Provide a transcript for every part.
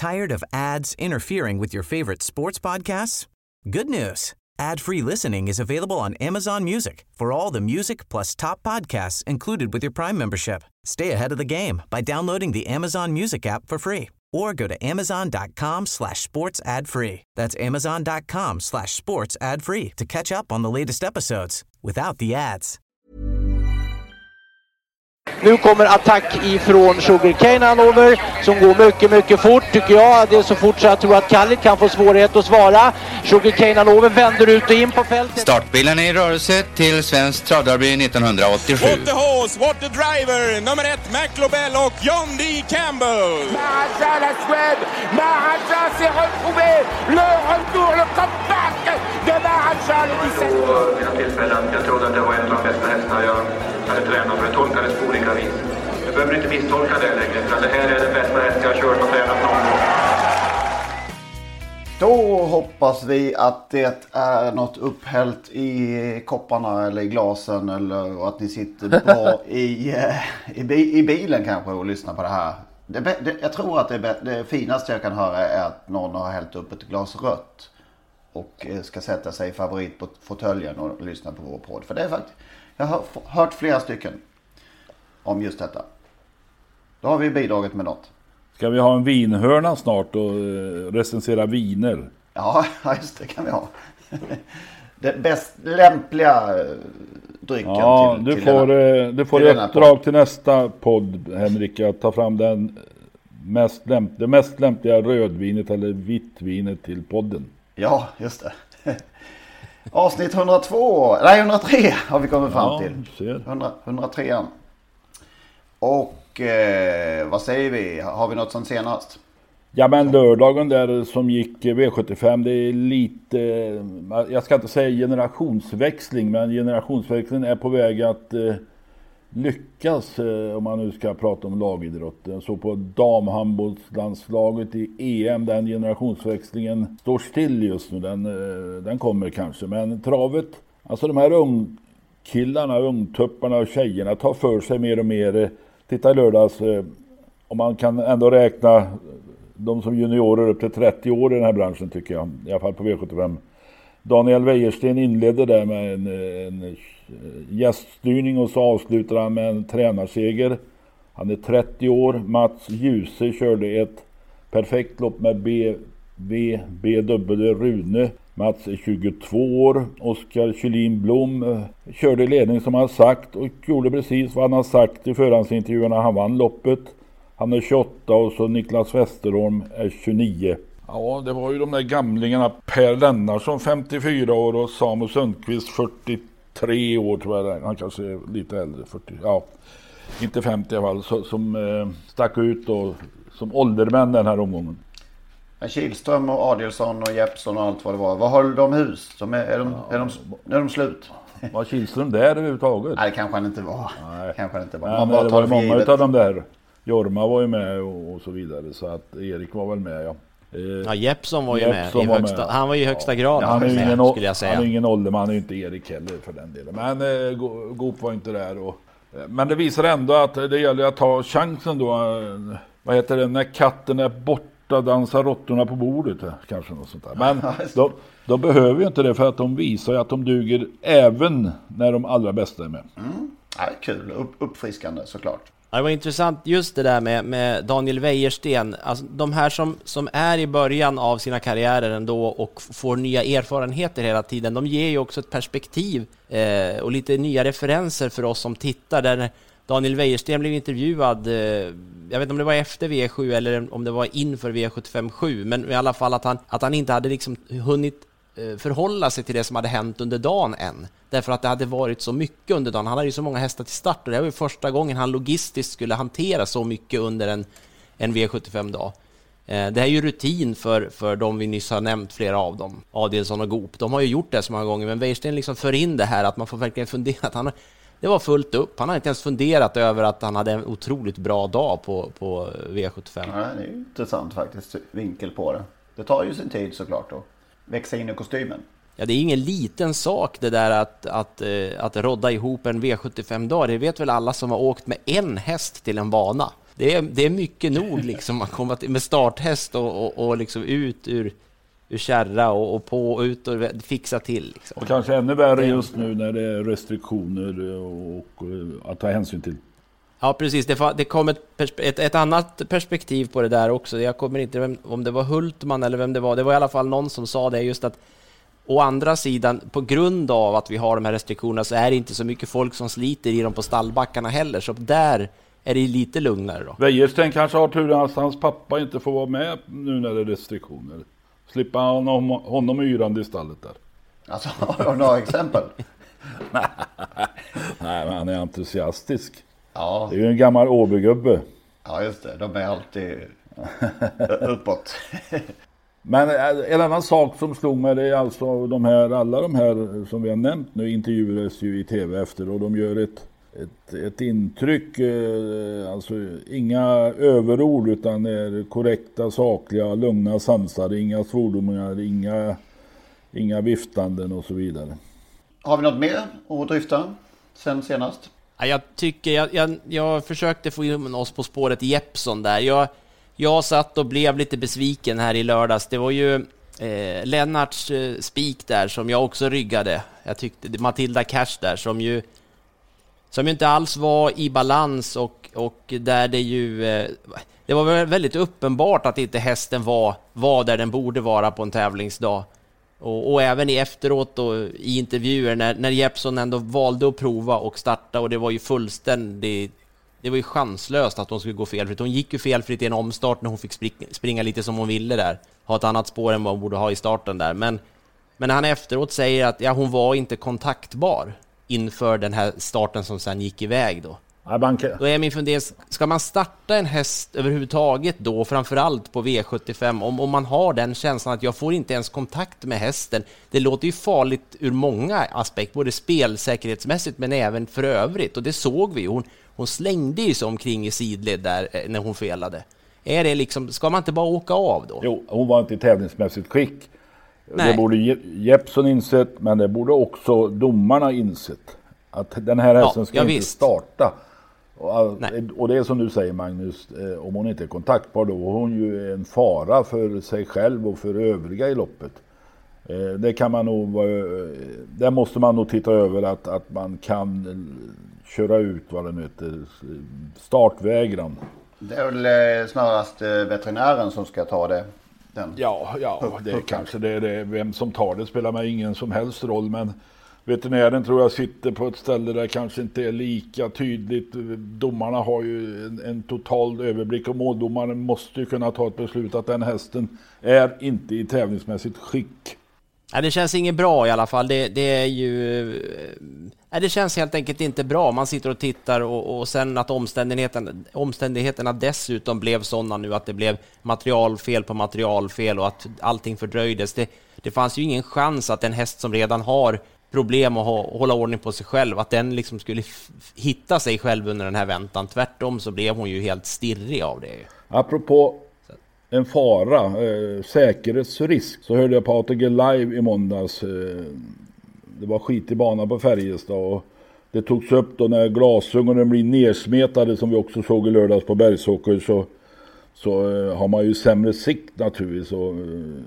Tired of ads interfering with your favorite sports podcasts? Good news. Ad-free listening is available on Amazon Music for all the music plus top podcasts included with your Prime membership. Stay ahead of the game by downloading the Amazon Music app for free or go to amazon.com/sports ad free. That's amazon.com/sports ad free to catch up on the latest episodes without the ads. Nu kommer attack ifrån Sugarcane Hanover som går mycket fort tycker jag. Det är så fort så jag tror att Kallit kan få svårighet att svara. Sugarcane Hanover vänder ut och in på fältet. Startbilen är i rörelse till Svensk Travderby 1987. What the horse, what the driver, nummer 1 McLobel och John D. Campbell. Maharaja la Suède, Maharaja s'est retrouvé, le retour, le comeback de Maharaja le 17. Vid tillfällen, jag trodde att det var en av de bästa hästar jag hade tränat för. Jag tolkades på olika vis. Jag behöver inte misstolka det längre, för det här är den bästa häst jag har kört och tränat någon gång. Då hoppas vi att det är något upphällt i kopparna eller i glasen eller att ni sitter bra i bilen kanske och lyssnar på det här. Jag tror att det finaste jag kan höra är att någon har hällt upp ett glas rött och ska sätta sig i favorit på fåtöljen och lyssna på vår podd. För det är faktiskt, jag har hört flera stycken om just detta. Då har vi bidragit med något. Ska vi ha en vinhörna snart och recensera viner? Ja, just det kan vi ha. Det bäst lämpliga drycken ja, till du får ett uppdrag till nästa podd, Henrik, att ta fram det mest lämpliga rödvinet eller vitvinet till podden. Ja, just det. Avsnitt 103 har vi kommit fram till. 103. Och vad säger vi? Har vi något som senast? Ja, men lördagen där som gick V75, det är lite, jag ska inte säga generationsväxling, men generationsväxlingen är på väg att lyckas om man nu ska prata om lagidrotten. Så på damhandbollslandslaget i EM, den generationsväxlingen står still just nu, den kommer kanske. Men travet, alltså de här ungkillarna, ungtupparna och tjejerna tar för sig mer och mer. Titta i lördags, om man kan ändå räkna de som juniorer upp till 30 år i den här branschen tycker jag, i alla fall på V75. Daniel Wäjersten inledde där med en gäststyrning och så avslutar han med en tränarseger. Han är 30 år. Mats Djuse körde ett perfekt lopp med BW Rune. Mats är 22 år. Oskar Kjellin Blom körde ledning som han sagt och gjorde precis vad han har sagt i förhandsintervjuerna. Han vann loppet. Han är 28 och så Niklas Westerholm är 29. Ja, det var ju de där gamlingarna. Per Lennarsson 54 år och Samuel Sundqvist 43 år tror jag. Han kanske är lite äldre, 40, ja, inte 50 i alla fall, som stack ut och som åldermän den här omgången. Kihlström och Adelsson och Jeppsson och allt vad det var. Vad håller de hus? Är de slut? Var Kihlström där överhuvudtaget? Nej, det kanske han inte var. Man bara det var många av dem där. Jorma var ju med och så vidare, så att Erik var väl med, ja. Ja, Jeppsson var ju med i högsta, med. Han var ju i högsta grad ja, med, skulle jag säga. Han är ingen ålderman, han är inte Erik heller för den delen. Men Goop var inte där. Men det visar ändå att det gäller att ta chansen då. Vad heter det? När katten är borta dansar råttorna på bordet. Kanske något sånt där. Men de behöver ju inte det, för att de visar att de duger även när de allra bästa är med. Ja, kul. Uppfriskande såklart. Ja, det var intressant just det där med Daniel Wäjersten. Alltså, de här som är i början av sina karriärer ändå och får nya erfarenheter hela tiden, de ger ju också ett perspektiv och lite nya referenser för oss som tittar. Där Daniel Wäjersten blev intervjuad, jag vet inte om det var efter V7 eller om det var inför V75-7, men i alla fall att han inte hade liksom hunnit förhålla sig till det som hade hänt under dagen än. Därför att det hade varit så mycket under dagen. Han hade ju så många hästar till start och det var ju första gången han logistiskt skulle hantera så mycket under en V75-dag. Det är ju rutin för de vi nyss har nämnt, flera av dem. Adelsson och Goop. De har ju gjort det så många gånger, men Wäjersten liksom för in det här att man får verkligen fundera att det var fullt upp. Han har inte ens funderat över att han hade en otroligt bra dag på V75. Ja, det är ju intressant faktiskt vinkel på det. Det tar ju sin tid såklart då. Växa in i kostymen. Ja, det är ingen liten sak det där att rodda ihop en V75-dag. Det vet väl alla som har åkt med en häst till en bana. det är mycket nog liksom att komma till, med starthäst och liksom ut ur kärra och på och ut och fixa till. Liksom. Och kanske ännu värre just nu när det är restriktioner och att ta hänsyn till. Ja, precis. Det kom ett annat perspektiv på det där också. Jag kommer inte om det var Hultman eller vem det var. Det var i alla fall någon som sa det, just att å andra sidan, på grund av att vi har de här restriktionerna, så är det inte så mycket folk som sliter i dem på stallbackarna heller. Så där är det lite lugnare då. Wäjersten kanske har turen att hans pappa inte får vara med nu när det är restriktioner. Slippa honom yrande i stallet där. Alltså, har du några exempel? Nej, men han är entusiastisk. Ja. Det är ju en gammal Åbygubbe. Ja, just det. De är alltid uppåt. Men en annan sak som slog mig, det är alltså alla de här som vi har nämnt nu intervjuades ju i tv efter, och de gör ett intryck, alltså inga överord utan är korrekta, sakliga, lugna, sansade, inga svordomar, inga viftanden och så vidare. Har vi något mer att dryfta sen senast? Jag tycker, jag försökte få in oss på spåret Jeppson där. Jag satt och blev lite besviken här i lördags. Det var ju Lennarts spik där som jag också ryggade. Jag tyckte Matilda Cash där som ju inte alls var i balans och där det ju det var väldigt uppenbart att inte hästen var där den borde vara på en tävlingsdag. Och även i efteråt och i intervjuer när Jeppson ändå valde att prova och starta, och det var ju fullständigt, det var ju chanslöst att hon skulle gå felfritt. Hon gick ju felfritt i en omstart när hon fick springa lite som hon ville där. Ha ett annat spår än vad hon borde ha i starten där. Men han efteråt säger att hon var inte kontaktbar inför den här starten som sen gick iväg då. Då är min fundering, ska man starta en häst överhuvudtaget då, framförallt på V75, om man har den känslan att jag får inte ens kontakt med hästen? Det låter ju farligt ur många aspekter, både spelsäkerhetsmässigt men även för övrigt, och det såg vi. Hon slängde ju sig omkring i sidled där när hon felade. Är det liksom, ska man inte bara åka av då? Jo, hon var inte i tävlingsmässigt skick. Nej. Det borde Jeppson insett, men det borde också domarna insett. Att den här hästen ska inte starta. Och det är som du säger, Magnus, om hon inte är kontaktbar, då är hon ju en fara för sig själv och för övriga i loppet. Det kan man nog, där måste man nog titta över att man kan köra ut vad den heter, startvägran. Det är väl snarast veterinären som ska ta det. Ja, det är kanske det. Vem som tar det spelar mig ingen som helst roll, men veterinären tror jag sitter på ett ställe där kanske inte är lika tydligt. Domarna har ju en total överblick, och måldomaren måste ju kunna ta ett beslut att den hästen är inte i tävlingsmässigt skick. Ja, det känns inget bra i alla fall. Det är ju... det känns helt enkelt inte bra. Man sitter och tittar och sen att omständigheterna dessutom blev sådana nu att det blev materialfel på materialfel och att allting fördröjdes. Det fanns ju ingen chans att en häst som redan har problem att hålla ordning på sig själv, att den liksom skulle hitta sig själv under den här väntan. Tvärtom så blev hon ju helt stirrig av det. Apropå en fara, säkerhetsrisk, så hörde jag på ATG Live i måndags. Det var skit i banan på Färjestad, och det togs upp då när glasögonen blir nersmetade, som vi också såg i lördags på Bergsåker, så har man ju sämre sikt naturligtvis. Och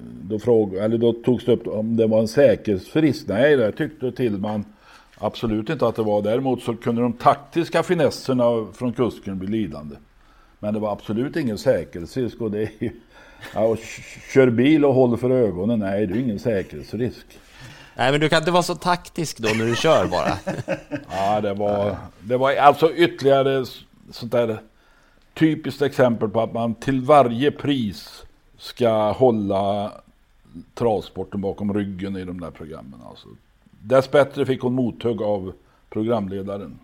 då togs det upp om det var en säkerhetsrisk. Nej, det tyckte till man absolut inte att det var. Däremot så kunde de taktiska finesserna från kusken bli lidande. Men det var absolut ingen säkerhetsrisk, och det är ju, kör bil och håller för ögonen, nej, det är ingen säkerhetsrisk. Nej, men du kan inte vara så taktisk då när du kör bara. Ja, det var alltså ytterligare sånt där typiskt exempel på att man till varje pris ska hålla travsporten bakom ryggen i de där programmen. Alltså, dessbättre fick hon mothugg av programledaren.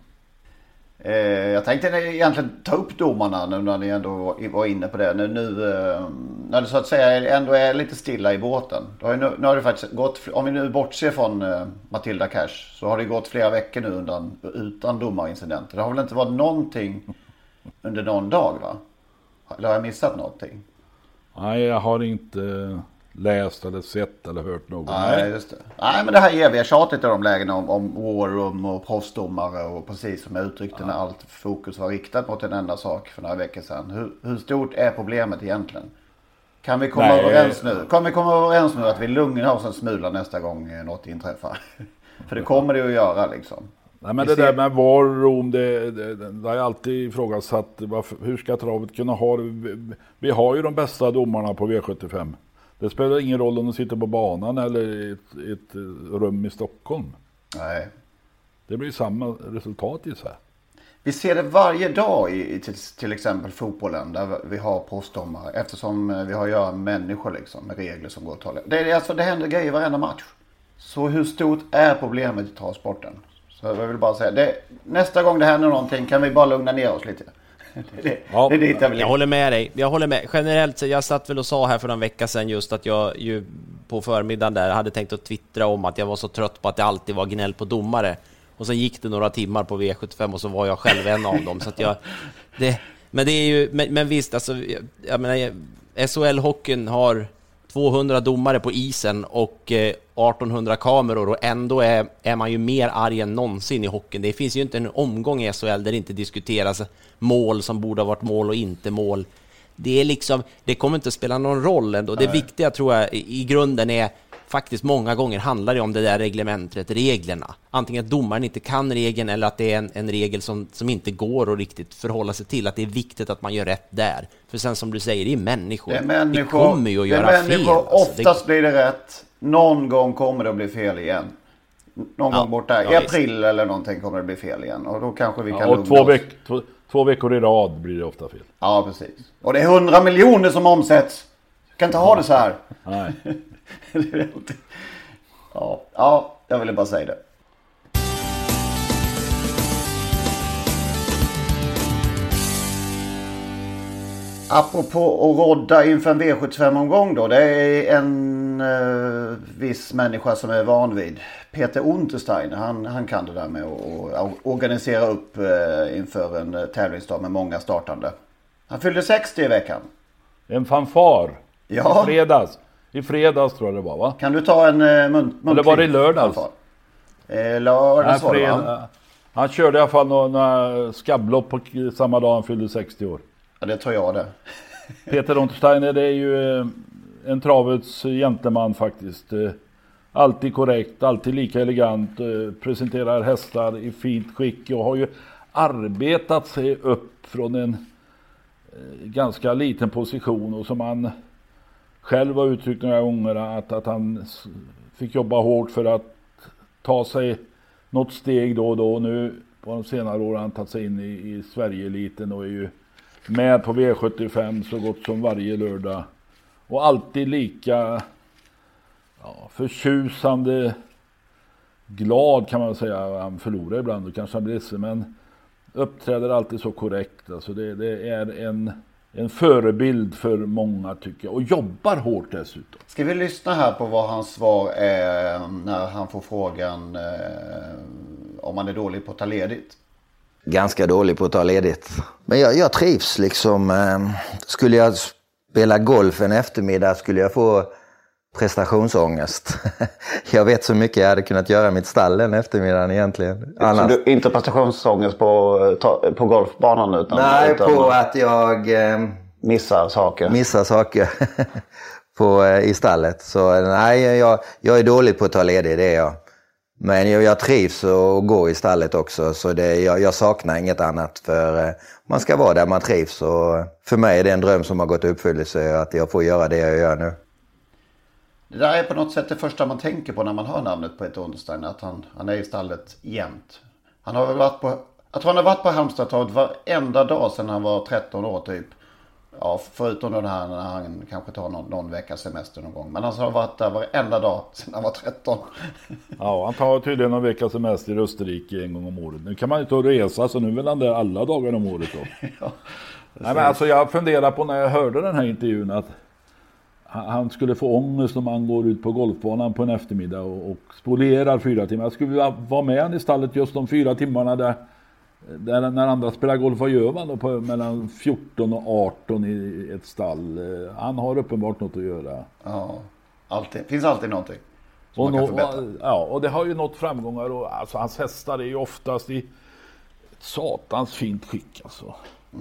Jag tänkte egentligen ta upp domarna nu när ni ändå var inne på det. Nu när det så att säga ändå är lite stilla i båten. Nu har det faktiskt gått, om vi nu bortser från Matilda Cash, så har det gått flera veckor nu utan domarincidenter. Det har väl inte varit någonting under någon dag, va? Eller har jag missat någonting? Nej, jag har inte läst eller sett eller hört något. Nej, just det. Nej, men det här eviga tjatet i de lägena om war room och proffsdomare och precis som jag uttryckte när allt fokus var riktat mot en enda sak för några veckor sedan. Hur stort är problemet egentligen? Kan vi komma överens nu? Kan vi komma överens nu att vi lugnar oss en smula nästa gång något inträffar? För det kommer det att göra liksom. Nej, men det där med war room, det har jag alltid ifrågasatt. Hur ska travet kunna ha det? Vi har ju de bästa domarna på V75. Det spelar ingen roll om de sitter på banan eller i ett rum i Stockholm. Nej. Det blir samma resultat i sig. Vi ser det varje dag i till exempel fotbollen där vi har postdomare. Eftersom vi har att göra med människor liksom, med regler som går att tala. Det händer grejer varenda match. Så hur stort är problemet i travsporten? Så jag vill bara säga, nästa gång det händer någonting kan vi bara lugna ner oss lite. Det är dit jag vill. Jag håller med dig. Jag håller med. Generellt, jag satt väl och sa här för en vecka sedan just att jag ju på förmiddagen där hade tänkt att twittra om att jag var så trött på att det alltid var gnäll på domare. Och sen gick det några timmar på V75 och så var jag själv en av dem. Så att men det är ju, men visst, alltså, jag menar, SHL-hockeyn har 200 domare på isen och 1800 kameror och ändå är man ju mer arg än någonsin i hockeyn. Det finns ju inte en omgång i SHL där det inte diskuteras mål som borde ha varit mål och inte mål. Det är liksom, det kommer inte att spela någon roll ändå. Det viktiga tror jag i grunden är faktiskt många gånger handlar det om det där reglementet, reglerna. Antingen att domaren inte kan regeln eller att det är en regel som inte går att riktigt förhålla sig till. Att det är viktigt att man gör rätt där. För sen som du säger, det är människor. Det kommer ju att göra fel. Oftast blir det rätt. Någon gång kommer det att bli fel igen. Någon gång borta i april eller någonting kommer det bli fel igen. Och då kanske vi kan lugna oss. 2 veckor i rad blir det ofta fel. Ja, precis. Och det är 100 miljoner som omsätts. Kan inte ha det så här. Nej. Ja, jag ville bara säga det. Apropå att rodda inför en V75-omgång då. Det är en viss människa som är van vid. Peter Untersteiner, han kan det där med att organisera upp inför en tävlingsdag med många startande. Han fyllde 60 i veckan. En fanfar. Ja. I fredags tror jag det var, va? Kan du ta en muntlig? Eller var det i lördags? Lördags var det, va? Han körde i alla fall några skabblopp på samma dag han fyllde 60 år. Ja, det tror jag det. Peter Untersteiner, det är ju en travets gentleman faktiskt. Alltid korrekt, alltid lika elegant. Presenterar hästar i fint skick och har ju arbetat sig upp från en ganska liten position och som han själv har uttryckt några gånger att han fick jobba hårt för att ta sig något steg då och då. Nu på de senare åren har han tagit sig in i Sverige-eliten och är ju med på V75 så gott som varje lördag. Och alltid lika förtjusande glad kan man säga. Han förlorar ibland och kanske han blir ledsen, men uppträder alltid så korrekt. Alltså det är en förebild för många tycker jag. Och jobbar hårt dessutom. Ska vi lyssna här på vad hans svar är när han får frågan om han är dålig på att ta ledigt? Ganska dålig på att ta ledigt. Men jag trivs liksom. Skulle jag spela golf en eftermiddag skulle jag få prestationsångest. Jag vet så mycket jag hade kunnat göra i mitt stall den eftermiddagen egentligen. Annars... Så du inte prestationsångest på golfbanan utan... Nej, på att jag... Missar saker i stallet. Så nej, jag är dålig på att ta ledigt, det är jag. Men jag trivs att gå i stallet också. Så jag saknar inget annat. För man ska vara där man trivs. Och för mig är det en dröm som har gått i uppfyllelse att jag får göra det jag gör nu. Det där är på något sätt det första man tänker på när man hör namnet på ett Untersteiner. Att han är i stallet jämt. Han har väl varit på... Jag tror han har varit på Halmstadtravet varenda dag sedan han var 13 år typ. Ja, förutom den här när han kanske tar någon veckas semester någon gång. Men han har varit där varenda dag sedan han var 13. Ja, han tar tydligen någon veckas semester i Österrike en gång om året. Nu kan man ju ta och resa, så nu vill han där alla dagar om året då. Ja, nej, men alltså jag funderar på när jag hörde den här intervjun att han skulle få ångest om han går ut på golfbanan på en eftermiddag och spolerar 4 timmar. Jag skulle vilja vara med han i stallet just de 4 timmarna där när andra spelar golf. Vad gör man då på mellan 14 och 18 i ett stall? Han har uppenbart något att göra. Ja. Det finns alltid någonting som man kan förbättra. Och det har ju nått framgångar. Och, alltså, hans hästar är ju oftast i ett satans fint skick. Alltså.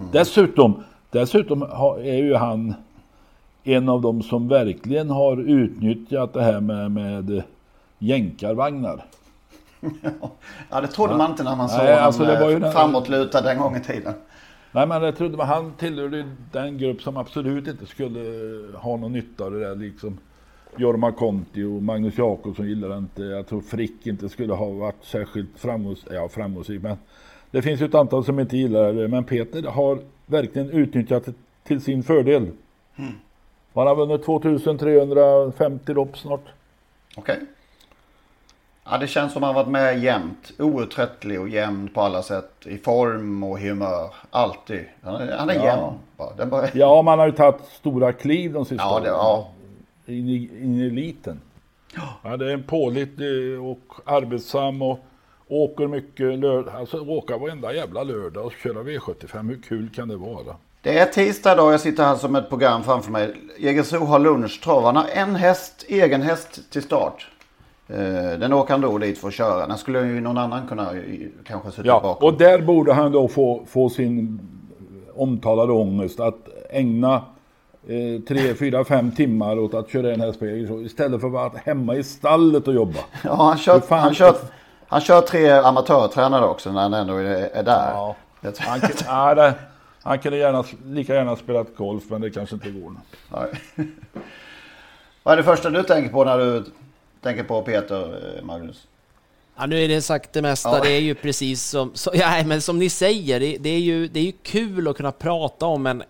Dessutom är ju han en av dem som verkligen har utnyttjat det här med jänkarvagnar. Ja, det trodde man inte när man såg honom framåtlutad den gången i tiden. Nej, men jag trodde han tillhörde den grupp som absolut inte skulle ha någon nytta av det där. Liksom Jorma Conti och Magnus Jakobsson gillar inte. Jag tror Frick inte skulle ha varit särskilt framgångsrik. Men det finns ju ett antal som inte gillar det. Men Peter har verkligen utnyttjat det till sin fördel. Han har vunnit 2350 lopp snart. Okej. Ja, det känns som han varit med jämt. Outtröttlig och jämn på alla sätt. I form och humör. Alltid. Han är jämn. Ja, man har ju tagit stora kliv de sista åren. Ja. In i eliten. Ja, det är en pålitlig och arbetsam och åker mycket lördag. Alltså åka varenda jävla lördag och köra V75. Hur kul kan det vara? Det är tisdag idag. Jag sitter här som ett program framför mig. Jägersro har lunchtrav. Han har egen häst till start. Den åker han då dit för att köra. Den skulle ju någon annan kunna kanske sitta bakom. Och där borde han då få sin omtalade ångest att ägna 3, 4, 5 timmar åt att köra en häst på Jägersro istället för att vara hemma i stallet och jobba. Ja, han kör 3 amatörtränare också när han ändå är där. Ja. Han kunde lika gärna spela golf, men det kanske inte går. Nej. Vad är det första du tänker på när du tänker på Peter, Magnus? Ja, nu är det sagt det mesta. Det är ju precis som ni säger. Det är ju kul att kunna prata om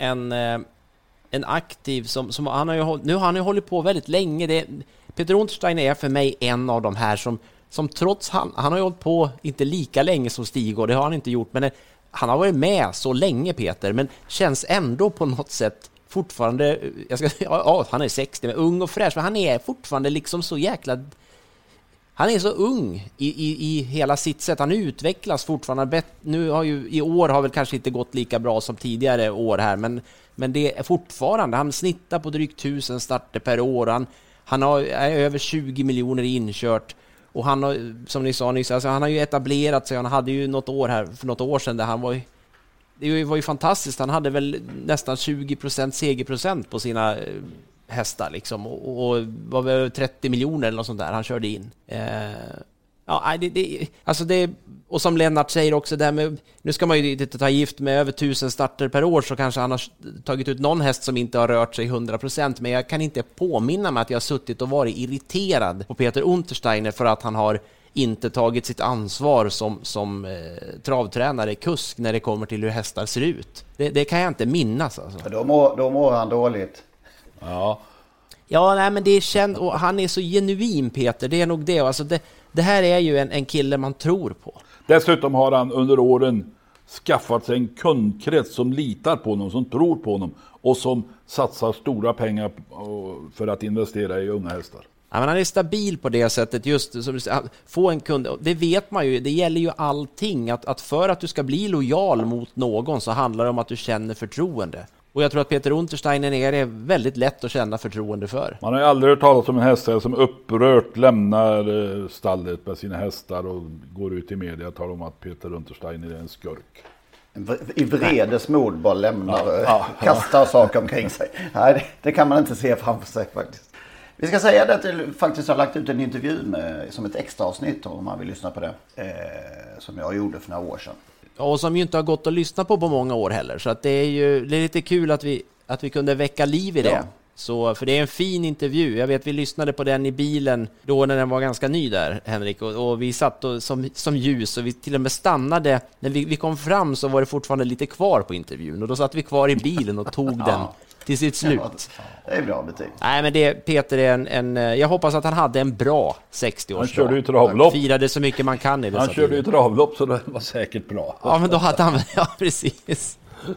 en aktiv som han har ju hållit på väldigt länge. Peter Untersteiner är för mig en av de här som trots han har ju hållit på inte lika länge som Stig, och det har han inte gjort, men han har varit med så länge, Peter, men känns ändå på något sätt fortfarande, han är 60, men ung och fräsch, men han är fortfarande liksom så jäkla, han är så ung i hela sitt sätt, han utvecklas fortfarande. Nu har ju i år har väl kanske inte gått lika bra som tidigare år här, men det är fortfarande, han snittar på drygt 1000 starter per år, han är över 20 miljoner inkört. Och han har, som ni sa nyss, alltså han har ju etablerat sig. Han hade ju något år här för något år sedan där det var ju fantastiskt. Han hade väl nästan 20% segerprocent på sina hästar liksom, och var väl 30 miljoner eller något sånt där han körde in. Och som Lennart säger också där med, nu ska man ju inte ta gift med över 1000 starter per år, så kanske han har tagit ut någon häst som inte har rört sig 100%, men jag kan inte påminna mig att jag har suttit och varit irriterad på Peter Untersteiner för att han har inte tagit sitt ansvar som travtränare, kusk, när det kommer till hur hästar ser ut. Det kan jag inte minnas alltså. Då mår han dåligt. Ja, nej, men det är känt, och han är så genuin, Peter, det är nog det. Alltså det här är ju en kille man tror på. Dessutom har han under åren skaffat sig en kundkrets som litar på honom, som tror på honom och som satsar stora pengar för att investera i unga hästar. Ja, men han är stabil på det sättet, just som få en kund. Det vet man ju, det gäller ju allting. Att för att du ska bli lojal mot någon så handlar det om att du känner förtroende. Och jag tror att Peter Untersteiner är väldigt lätt att känna förtroende för. Man har ju aldrig hört talas om en hästar som upprört lämnar stallet med sina hästar och går ut i media och talar om att Peter Untersteiner är en skurk. I vredesmod bara lämnar, kastar saker omkring sig. Nej, det kan man inte se framför sig faktiskt. Vi ska säga det att jag faktiskt har lagt ut en intervju som ett extra avsnitt om man vill lyssna på det. Som jag gjorde för några år sedan. Och som ju inte har gått att lyssna på många år heller. Så att det är lite kul att vi kunde väcka liv i det. Ja. Så, för det är en fin intervju. Jag vet, vi lyssnade på den i bilen då när den var ganska ny där, Henrik. Och vi satt som ljus, och vi till och med stannade. När vi kom fram så var det fortfarande lite kvar på intervjun. Och då satt vi kvar i bilen och tog den till sitt slut. Det är bra betyg. Nej, men Peter är jag hoppas att han hade en bra 60-årsdag. Han körde ju travlopp. Firade så mycket man kan i det. Han körde ju travlopp, så det var säkert bra. Ja, men då hade han, ja precis.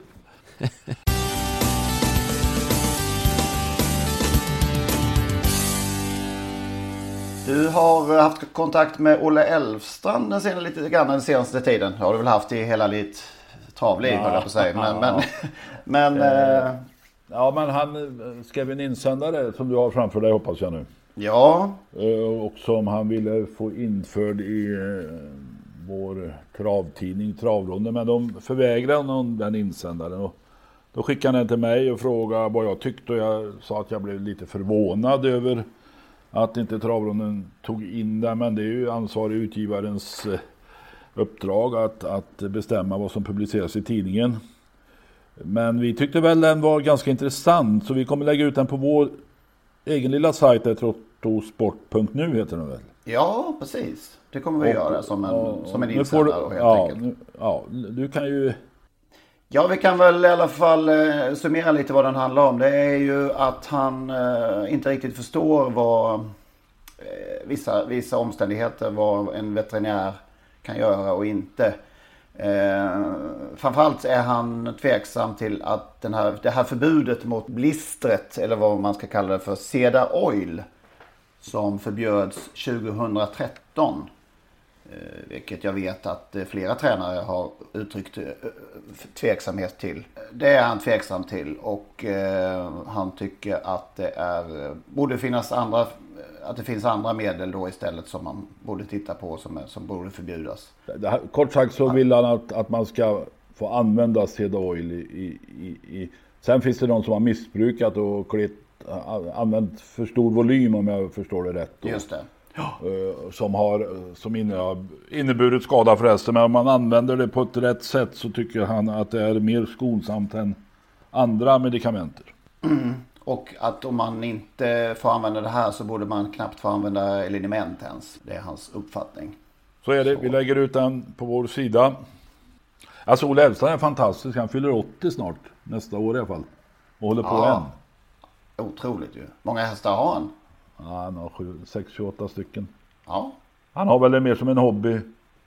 Du har haft kontakt med Olle Elfstrand den senaste tiden. Har du väl haft i hela ditt travliv, höll jag på att säga. Men Ja, men han skrev en insändare som du har framför dig, hoppas jag nu. Ja. Och som han ville få införd i vår travtidning Travronden, men de förvägrade honom den insändaren. Och då skickade han den till mig och frågade vad jag tyckte, och jag sa att jag blev lite förvånad över att inte Travronden tog in den, men det är ju ansvarig utgivarens uppdrag att bestämma vad som publiceras i tidningen. Men vi tyckte väl den var ganska intressant, så vi kommer lägga ut den på vår egen lilla sajt, trottosport.nu heter den väl? Ja, precis. Det kommer vi göra som en insändare helt enkelt. Du kan ju... Ja, vi kan väl i alla fall summera lite vad den handlar om. Det är ju att han inte riktigt förstår vad vissa omständigheter, vad en veterinär kan göra och inte. Framförallt är han tveksam till att det här förbudet mot blistret, eller vad man ska kalla det för, Seda Oil, som förbjöds 2013. Vilket jag vet att flera tränare har uttryckt tveksamhet till. Det är han tveksam till, och han tycker att borde finnas att det finns andra medel då istället som man borde titta på som borde förbjudas. Kort sagt så vill han att man ska få använda Seda Oil i. Sen finns det någon som har missbrukat och använt för stor volym, om jag förstår det rätt. Just det. Som inneburit skada förresten, men om man använder det på ett rätt sätt så tycker han att det är mer skonsamt än andra medikamenter. Och att om man inte får använda det här så borde man knappt få använda eliniment ens. Det är hans uppfattning. Så är det, vi lägger ut den på vår sida. Alltså Olle Elfstrand är fantastisk, han fyller 80 snart, nästa år i alla fall. Och håller på än. Otroligt ju. Många hästar har han? Ja, han har 6-28 stycken. Ja. Han har väl det mer som en hobby.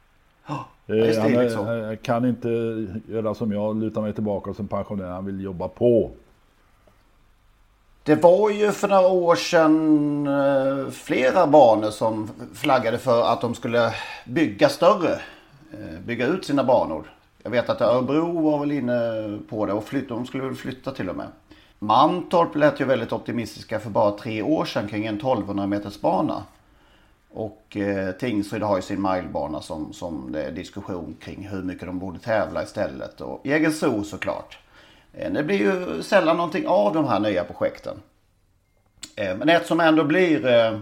Han kan inte göra som jag, luta mig tillbaka som pensionär. Han vill jobba på. Det var ju för några år sedan flera banor som flaggade för att de skulle bygga ut sina banor. Jag vet att Örebro var väl inne på det, och de skulle väl flytta till och med. Mantorp lät ju väldigt optimistiska för bara 3 år sedan kring en 1200 meters bana. Och Tingsryd har ju sin milebana som det är diskussion kring hur mycket de borde tävla istället. Och Jägersro såklart. Det blir ju sällan någonting av de här nya projekten. Men ett som ändå blir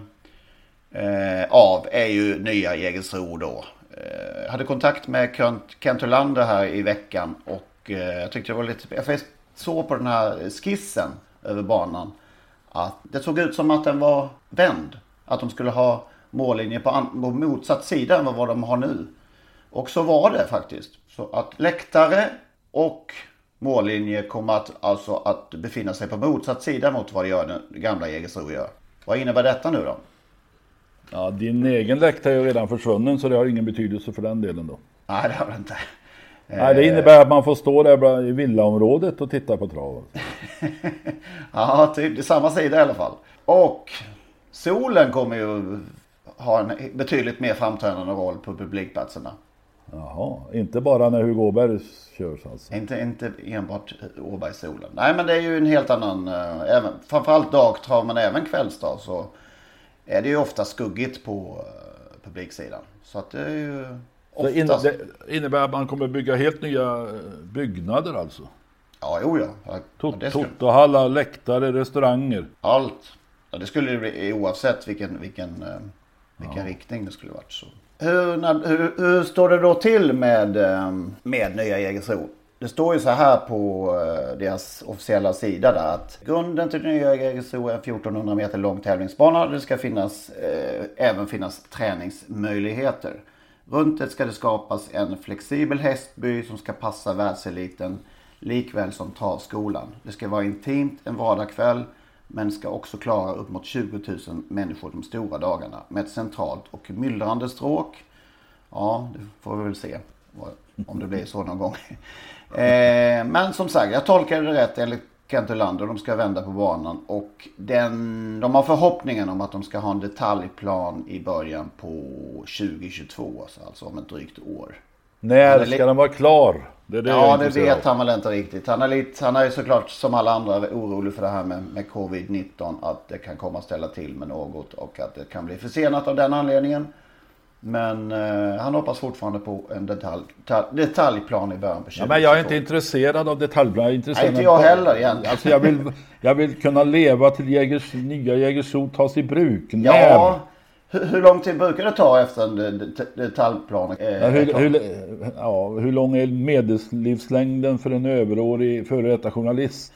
av är ju nya Jägersro då. Jag hade kontakt med Kent Olander här i veckan, och jag tyckte det var lite... Jag såg på den här skissen över banan att det såg ut som att den var vänd. Att de skulle ha mållinje på motsatt sida än vad de har nu. Och så var det faktiskt. Så att läktare och mållinje kommer att befinna sig på motsatt sida mot vad den gamla Jägersro gör. Vad innebär detta nu då? Ja, din egen läktare är ju redan försvunnen, så det har ingen betydelse för den delen då. Nej, det har det inte. Nej, det innebär att man får stå där i villaområdet och titta på traven. Ja, typ, det är samma sida i alla fall. Och solen kommer ju ha en betydligt mer framträdande roll på publikplatserna. Jaha, inte bara när Hugo Åberg körs alltså. Inte enbart Åbergssolen. Nej, men det är ju en helt annan, framförallt dagtrav men även kvällsdag, så är det ju ofta skuggigt på publiksidan. Så att det är ju oftast... Det innebär att man kommer bygga helt nya byggnader alltså? Ja, Totohallar, läktare, restauranger. Allt. Ja, det skulle bli oavsett vilken riktning det skulle varit så. Hur står det då till med nya Jägersro? Det står ju så här på deras officiella sida där att grunden till nya Jägersro är 1400 meter lång tävlingsbana. Det ska även finnas träningsmöjligheter. Runt det ska det skapas en flexibel hästby som ska passa världseliten likväl som travskolan. Det ska vara intimt en vardagskväll, men ska också klara upp mot 20 000 människor de stora dagarna med ett centralt och myllrande stråk. Ja, det får vi väl se om det blir så någon gång. Men som sagt, jag tolkar det rätt enligt Kent Olander. De ska vända på banan, och de har förhoppningen om att de ska ha en detaljplan i början på 2022, alltså om ett drygt år. När ska den vara klar? Det vet han väl inte riktigt. Han är ju såklart som alla andra orolig för det här med covid-19. Att det kan komma att ställa till med något och att det kan bli försenat av den anledningen. Men han hoppas fortfarande på en detaljplan i början på 2022. Men jag är inte intresserad av detaljplan. Jag är intresserad inte jag heller egentligen. Alltså jag vill kunna leva till nya Jägersro tas i bruk. Ja, hur lång tid brukar det ta efter en detaljplan? Hur lång är medellivslängden för en överårig före detta journalist?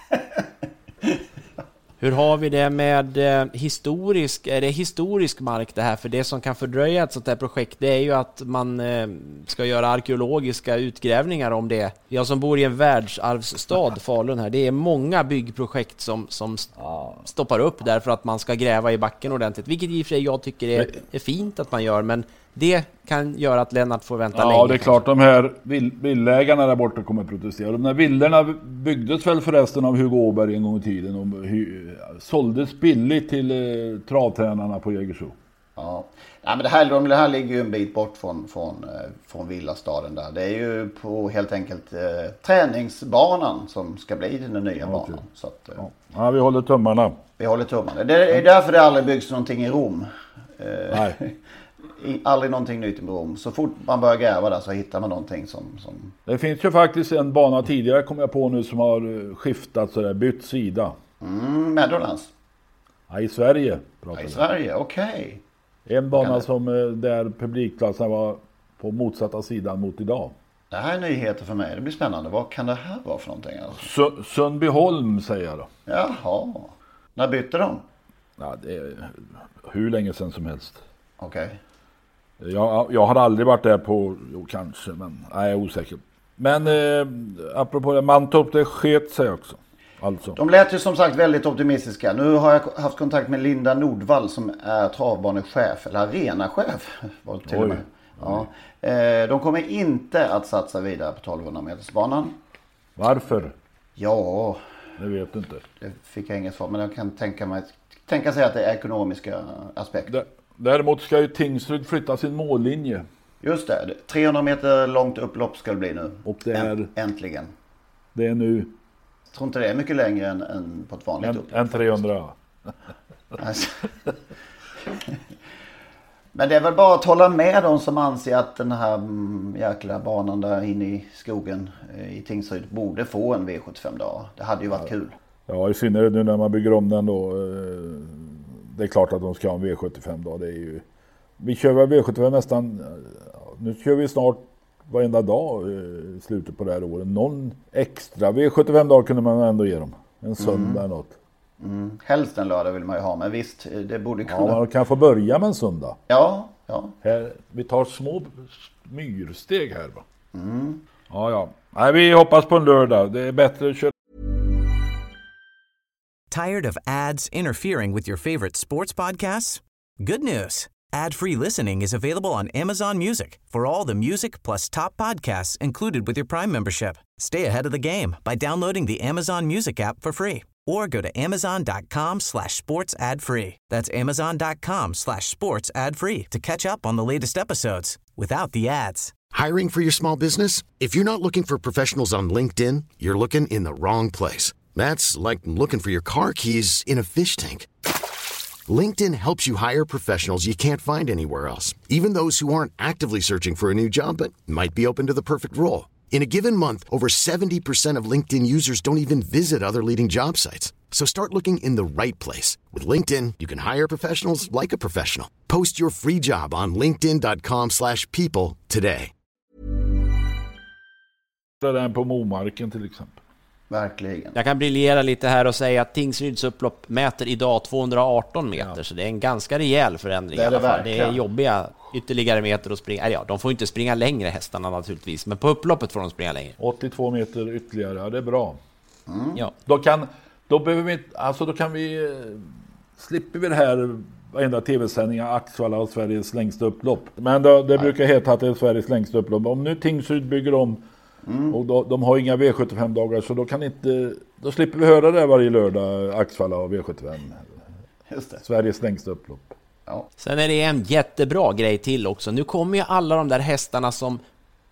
Hur har vi det med är det historisk mark det här? För det som kan fördröja ett sånt här projekt, det är ju att man ska göra arkeologiska utgrävningar om det. Jag som bor i en världsarvsstad, Falun här, det är många byggprojekt som stoppar upp därför att man ska gräva i backen ordentligt. Vilket i och för sig jag tycker är fint att man gör, men det kan göra att Lennart får vänta länge. Ja, det är klart, de här villägarna där borta kommer att protestera. De där villorna byggdes väl förresten av Hugo Åberg en gång i tiden och såldes billigt till travtränarna på Jägersro. Ja, men det här ligger ju en bit bort från villastaden där. Det är ju på helt enkelt träningsbanan som ska bli den nya banan. Så att, vi håller tummarna. Vi håller tummarna. Det är därför det aldrig byggs någonting i Rom. Nej. Aldrig någonting nytt i Rom. Så fort man börjar gräva där så hittar man någonting som... Det finns ju faktiskt en bana tidigare, kommer jag på nu, som har skiftat sådär, bytt sida. Meadowlands? Ja, i Sverige. I Sverige, okej. En bana som där publikplatsen var på motsatta sidan mot idag. Det här är nyheter för mig, det blir spännande. Vad kan det här vara för någonting? Alltså? Sundbyholm säger jag då. Jaha. När bytte de? Ja, det är hur länge sedan som helst. Okej. Jag har aldrig varit där på, kanske, men jag är osäker. Men apropå det, Mantorp, det sket sig också. Alltså. De lät ju som sagt väldigt optimistiska. Nu har jag haft kontakt med Linda Nordvall som är travbanechef, eller arenachef. Till och med. Ja. De kommer inte att satsa vidare på 1200 metersbanan. Varför? Ja, jag vet inte. Det fick jag inget svar, men jag kan tänka sig att det är ekonomiska aspekter. Däremot ska ju Tingsryd flytta sin mållinje. Just det, 300 meter långt upplopp ska det bli nu. Och det är... Äntligen. Det är nu... Jag tror inte det är mycket längre än på ett vanligt upplopp. Än 300. Men det är väl bara att hålla med de som anser att den här jäkla banan där inne i skogen i Tingsryd borde få en V75-dag. Det hade ju varit kul. Ja, i synnerhet nu när man bygger om den då. Det är klart att de ska ha en V75-dag. Det är ju... Vi kör väl V75 nästan... Nu kör vi snart varenda dag i slutet på det här året. Någon extra V75-dag kunde man ändå ge dem. En söndag eller något. Helst en lördag vill man ju ha, men visst, det borde kunna... Ja, man kan få börja med en söndag. Ja. Här, vi tar små myrsteg här, va? Ja. Nej, vi hoppas på en lördag. Det är bättre att köra. Tired of ads interfering with your favorite sports podcasts? Good news. Ad-free listening is available on Amazon Music for all the music plus top podcasts included with your Prime membership. Stay ahead of the game by downloading the Amazon Music app for free or go to amazon.com/sports ad free. That's amazon.com/sports ad free to catch up on the latest episodes without the ads. Hiring for your small business? If you're not looking for professionals on LinkedIn, you're looking in the wrong place. That's like looking for your car keys in a fish tank. LinkedIn helps you hire professionals you can't find anywhere else, even those who aren't actively searching for a new job but might be open to the perfect role. In a given month, over 70% of LinkedIn users don't even visit other leading job sites. So start looking in the right place. With LinkedIn, you can hire professionals like a professional. Post your free job on linkedin.com/people today. Den på Momarken till exempel. Verkligen. Jag kan briljera lite här och säga att Tingsryds upplopp mäter idag 218 meter, så det är en ganska rejäl förändring. Det är, i alla fall. Det är jobbiga ytterligare meter att springa. Ja, de får inte springa längre, hästarna naturligtvis, men på upploppet får de springa längre. 82 meter ytterligare, ja, det är bra. Ja. Då behöver vi inte, alltså då kan vi slipper vi det här varenda tv-sändningar Axvalla och Sveriges längsta upplopp. Men det brukar heta att det är Sveriges längsta upplopp. Om nu Tingsryd bygger om och de har inga V75-dagar, så då slipper vi höra det varje lördag, Axvalla och V75. Just det. Sveriges längsta upplopp. Ja. Sen är det en jättebra grej till också. Nu kommer ju alla de där hästarna som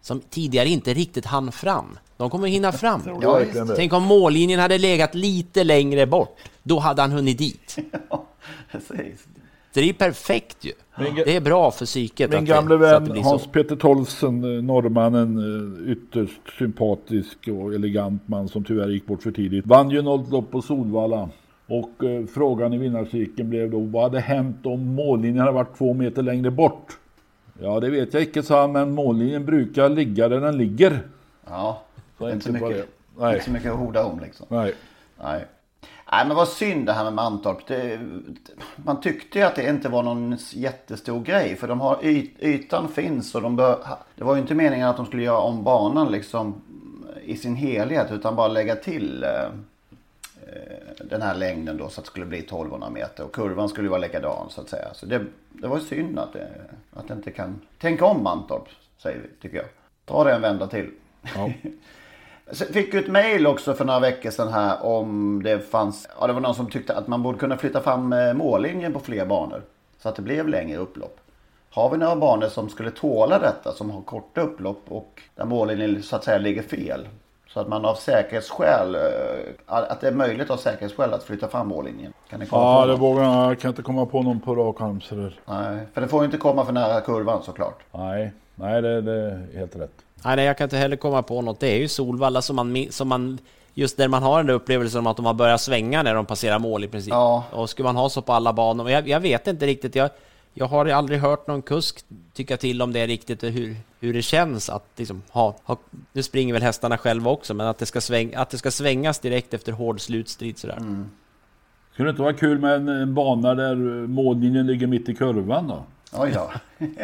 som tidigare inte riktigt hann fram. De kommer hinna fram. Ja, tänk om mållinjen hade legat lite längre bort. Då hade han hunnit dit. Ja, precis. Det är perfekt ju. Det är bra för psyket. Min gamle vän Hans-Peter Tolsen, norrmannen, ytterst sympatisk och elegant man som tyvärr gick bort för tidigt. Vann ju 0 lopp på Solvalla. Och frågan i vinnarcirkeln blev då, vad hade hänt om mållinjen hade varit 2 meter längre bort? Ja, det vet jag inte, sa han, men mållinjen brukar ligga där den ligger. Ja, så inte så mycket att horda om liksom. Nej. Nej, men vad synd det här med Mantorp. Man tyckte ju att det inte var någon jättestor grej. För de har ytan finns och det var ju inte meningen att de skulle göra om banan liksom i sin helhet. Utan bara lägga till den här längden då så att det skulle bli 1200 meter. Och kurvan skulle ju vara likadan så att säga. Så det var ju synd att det inte kan tänka om Mantorp, säger vi, tycker jag. Ta det en vända till. Ja. Fick ju ett mejl också för några veckor sedan här om det fanns, det var någon som tyckte att man borde kunna flytta fram mållinjen på fler banor så att det blev längre upplopp. Har vi några banor som skulle tåla detta, som har korta upplopp och där mållinjen så att säga ligger fel? Så att man av säkerhetsskäl, att det är möjligt av säkerhetsskäl att flytta fram mållinjen. Kan ni komma det vågar jag kan inte komma på någon på rak arm. Nej, för det får ju inte komma för nära kurvan såklart. Nej, det är helt rätt. Nej, jag kan inte heller komma på något. Det är ju Solvalla som man just där man har den där upplevelsen om att de har börjat svänga när de passerar mål i princip. Ja. Och skulle man ha så på alla banor. Jag vet inte riktigt. Jag har aldrig hört någon kusk tycka till om det riktigt hur det känns att liksom nu springer väl hästarna själva också, men att det ska svängas direkt efter hård slutstrid sådär. Skulle det inte vara kul med en bana där mållinjen ligger mitt i kurvan då? Oj då.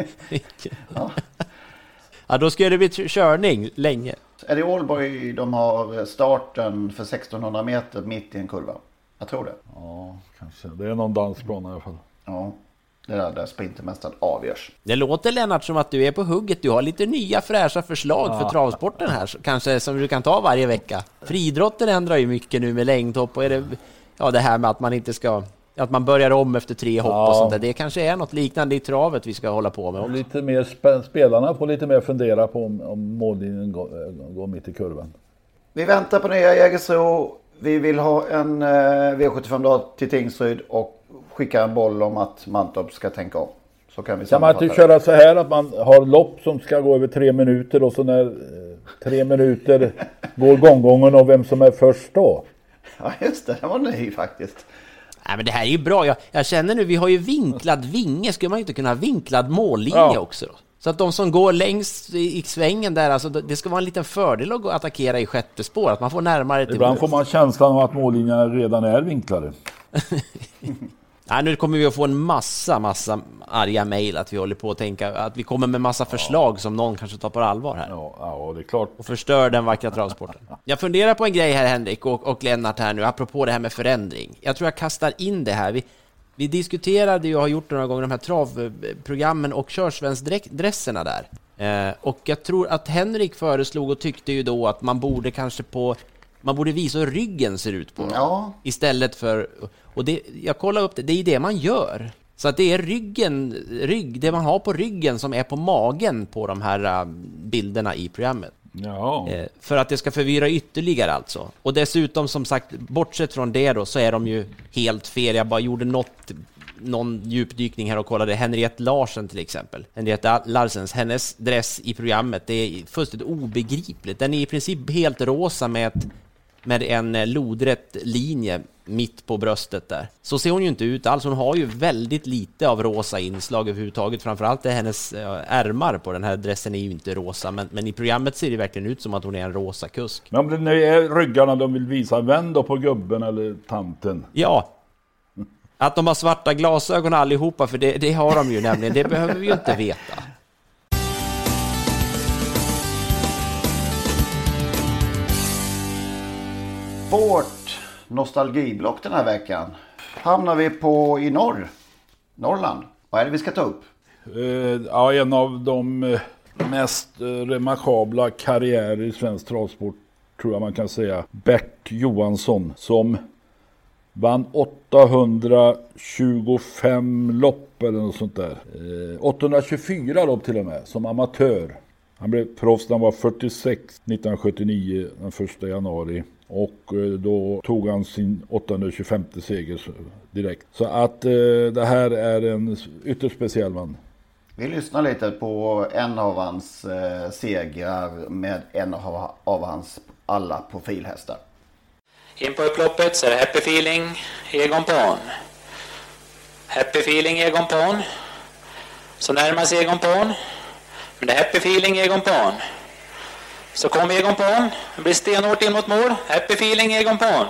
Ja, då ska det bli körning länge. Är det Ålborg de har starten för 1600 meter mitt i en kurva? Jag tror det. Ja, kanske. Det är någon dansplan i alla fall. Ja, det är där sprintermästaren avgörs. Det låter, Lennart, som att du är på hugget. Du har lite nya fräscha förslag för travsporten här. Kanske som du kan ta varje vecka. Friidrotten ändrar ju mycket nu med längdhopp. Och är det här med att man inte ska... Att man börjar om efter 3 hopp och sånt där. Det kanske är något liknande i travet vi ska hålla på med. Och lite mer spelarna får lite mer fundera på om mållinjen går mitt i kurvan. Vi väntar på nya Jägersro. Vi vill ha en V75 till Tingsryd och skicka en boll om att Mantorp ska tänka om. Så kan vi man inte köra så här att man har lopp som ska gå över 3 minuter och så när 3 minuter går gången och vem som är först då? Ja, just det var ny faktiskt. Nej, men det här är ju bra. Jag känner nu, vi har ju vinklad vinge. Skulle man inte kunna ha vinklad mållinje också då? Så att de som går längst i svängen där, alltså, det ska vara en liten fördel att attackera i sjätte spår. Att man får närmare till ibland får man känslan av att mållinjerna redan är vinklade. Nej, nu kommer vi att få en massa arga mejl att vi håller på att tänka att vi kommer med massa förslag som någon kanske tar på allvar här. Ja, det är klart. Och förstör den vackra travsporten. Jag funderar på en grej här, Henrik och Lennart här nu, apropå det här med förändring. Jag tror jag kastar in det här. Vi diskuterade ju och har gjort några gånger de här travprogrammen och körsvensdresserna där. Och jag tror att Henrik föreslog och tyckte ju då att man borde kanske man borde visa hur ryggen ser ut på dem. Ja. Istället för... Och jag kollar upp det är det man gör. Så att det är det man har på ryggen som är på magen på de här bilderna i programmet. Ja. För att det ska förvirra ytterligare alltså. Och dessutom, som sagt, bortsett från det då, så är de ju helt fel. Jag bara gjorde någon djupdykning här och kollade. Henriette Larsen till exempel. Henriette Larsens, hennes dress i programmet, det är fullständigt obegripligt. Den är i princip helt rosa med en lodrätt linje mitt på bröstet där. Så ser hon ju inte ut alls. Hon har ju väldigt lite av rosa inslag överhuvudtaget. Framförallt är hennes ärmar på den här dressen är ju inte rosa. Men i programmet ser det verkligen ut som att hon är en rosa kusk. Men om det är ryggarna de vill visa, vänd då på gubben eller tanten. Ja. Att de har svarta glasögon allihopa, för det har de ju nämligen. Det behöver vi ju inte veta. Vårt nostalgiblock den här veckan hamnar vi i Norrland. Vad är det vi ska ta upp? En av de mest remarkabla karriärer i svensk travsport, tror jag man kan säga. Bert Johansson, som vann 825 lopp eller något sånt där. 824 lopp till och med som amatör. Han blev proffs när han var 46 1979 den 1 januari. Och då tog han sin 825 seger direkt. Så att det här är en ytterst speciell man. Vi lyssnar lite på en av hans segrar med en av hans alla profilhästar. In på upploppet så är det Happy Feeling, Egon Pahn. Happy Feeling, Egon Pahn. Så närmar sig Egon Pahn. Men det är Happy Feeling, Egon Pahn. Så kommer Egon Pahn. Det blir stenhårt in mot mål. Happy Feeling, Egon Pahn.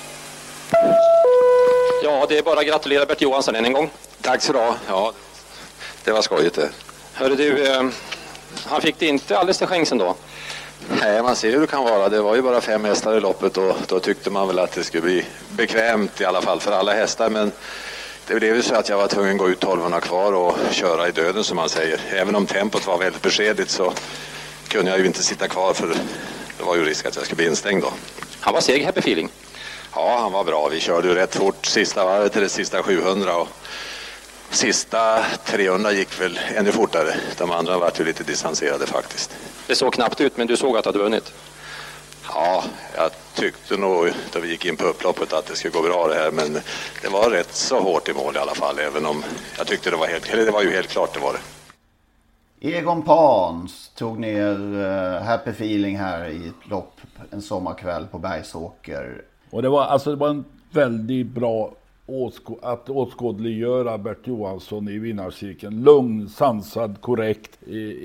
Ja, det är bara att gratulera Bert Johansson än en gång. Tack så bra. Ja, det var skojigt det. Hörru du, han fick det inte alldeles till skänks ändå. Nej, man ser hur det kan vara. Det var ju bara 5 hästar i loppet och då tyckte man väl att det skulle bli bekvämt i alla fall för alla hästar. Men det blev ju så att jag var tvungen att gå ut 1200 kvar och köra i döden som man säger. Även om tempot var väldigt beskedligt så kunde jag ju inte sitta kvar för det var ju risk att jag skulle bli instängd då. Han var seg, Happy Feeling. Ja, han var bra. Vi körde ju rätt fort sista varvet till det sista 700 och sista 300 gick väl ännu fortare. De andra var ju lite distanserade faktiskt. Det såg knappt ut, men du såg att du hade vunnit. Ja, jag tyckte nog då vi gick in på upploppet att det skulle gå bra det här. Men det var rätt så hårt i mål i alla fall. Även om jag tyckte det var ju helt klart det var det. Egon Pahn tog ner Happy Feeling här i ett lopp en sommarkväll på Bergsåker. Och det var en väldigt bra att åskådliggöra Bert Johansson i vinnarcirkeln. Lugn, sansad, korrekt,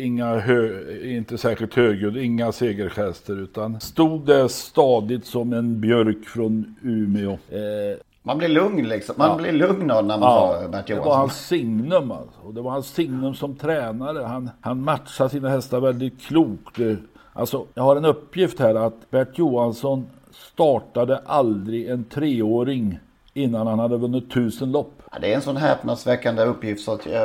inte särskilt högljudd, inga segergester utan stod det stadigt som en björk från Umeå. Man blir lugn liksom. Man blir lugn när man har Bert Johansson. Det var hans signum alltså. Och det var hans signum som tränare. Han matchade sina hästar väldigt klokt. Alltså, jag har en uppgift här att Bert Johansson startade aldrig en 3-åring innan han hade vunnit 1000 lopp. Ja, det är en sån häpnadsväckande uppgift så att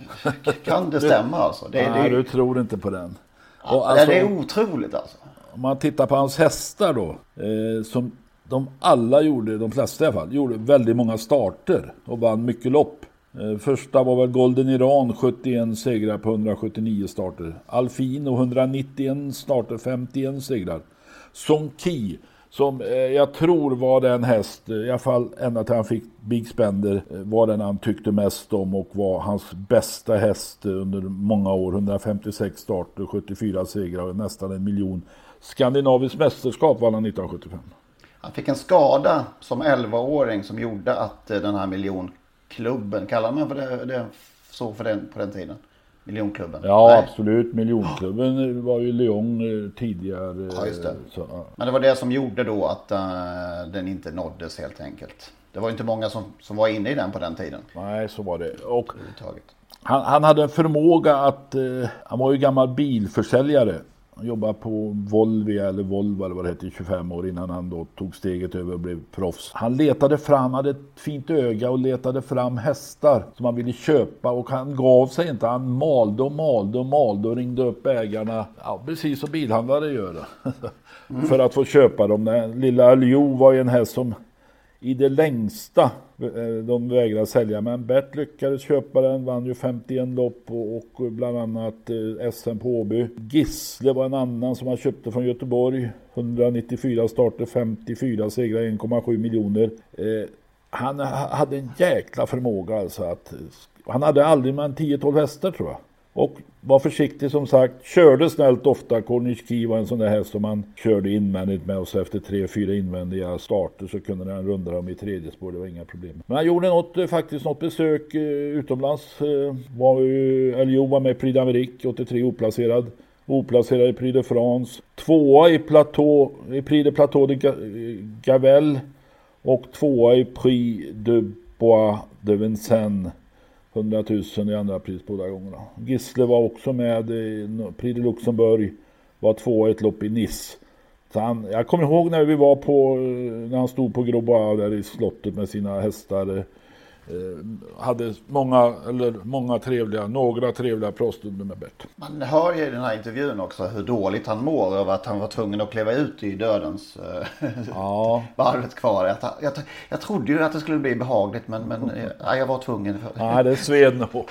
kan det stämma alltså? Nej, du tror inte på den. Ja, och alltså, det är otroligt alltså. Om man tittar på hans hästar då, som de alla gjorde, de flesta i alla fall, gjorde väldigt många starter och vann mycket lopp. Första var väl Golden Iran, 71 segrar på 179 starter. Alfino 191 starter, 51 segrar. Sonki som jag tror var den häst, i alla fall ända till han fick Big Spender, var den han tyckte mest om och var hans bästa häst under många år. 156 starter, 74 segrar och nästan 1 miljon. Skandinavisk mästerskap vann han 1975. Han fick en skada som 11-åring som gjorde att den här miljonklubben, kallar man för det så på den tiden? Miljonklubben? Ja, nej. Absolut. Miljonklubben var ju Lyon tidigare. Ja, just det. Så, ja. Men det var det som gjorde då att den inte nåddes helt enkelt. Det var inte många som var inne i den på den tiden. Nej, så var det. Och han hade en förmåga att... han var ju gammal bilförsäljare. Han jobbade på Volvo eller vad det hette i 25 år innan han då tog steget över och blev proffs. Han letade fram, hade ett fint öga och letade fram hästar som han ville köpa och han gav sig inte. Han malde och ringde upp ägarna. Ja, precis som bilhandlare gör det. För att få köpa dem. Den lilla Leo var ju en häst som i det längsta de vägrade sälja, men Bert lyckades köpa den, vann ju 51 lopp och bland annat SM på Åby. Gissle var en annan som han köpte från Göteborg, 194 starter, 54 segrar, 1,7 miljoner. Han hade en jäkla förmåga alltså att han hade aldrig med en 10-12 hästar tror jag. Och var försiktig som sagt, körde snällt ofta. Cornish Key var en sån där häst som man körde invändigt med och så efter 3-4 invändiga starter så kunde han runda dem i tredje spår, det var inga problem. Men han gjorde något besök utomlands. Elio var med i Prix d'Amérique, 83 oplacerad i Prix de France. 2 i Prix de Plateau de Gavel och 2 i Prix de Bois de Vincennes. 100 000 i andra pris båda gångerna. Gissle var också med i Prix de Luxemburg. Var 2 i ett lopp i Nice. Så jag kommer ihåg när han stod på Grosbois där i slottet med sina hästar. hade några trevliga pratstunder med Bert. Man hör ju i den här intervjun också hur dåligt han mår över att han var tvungen att kliva ut i dödens varvet kvar. Jag trodde ju att det skulle bli behagligt, men jag var tvungen. Nej, det sved nog.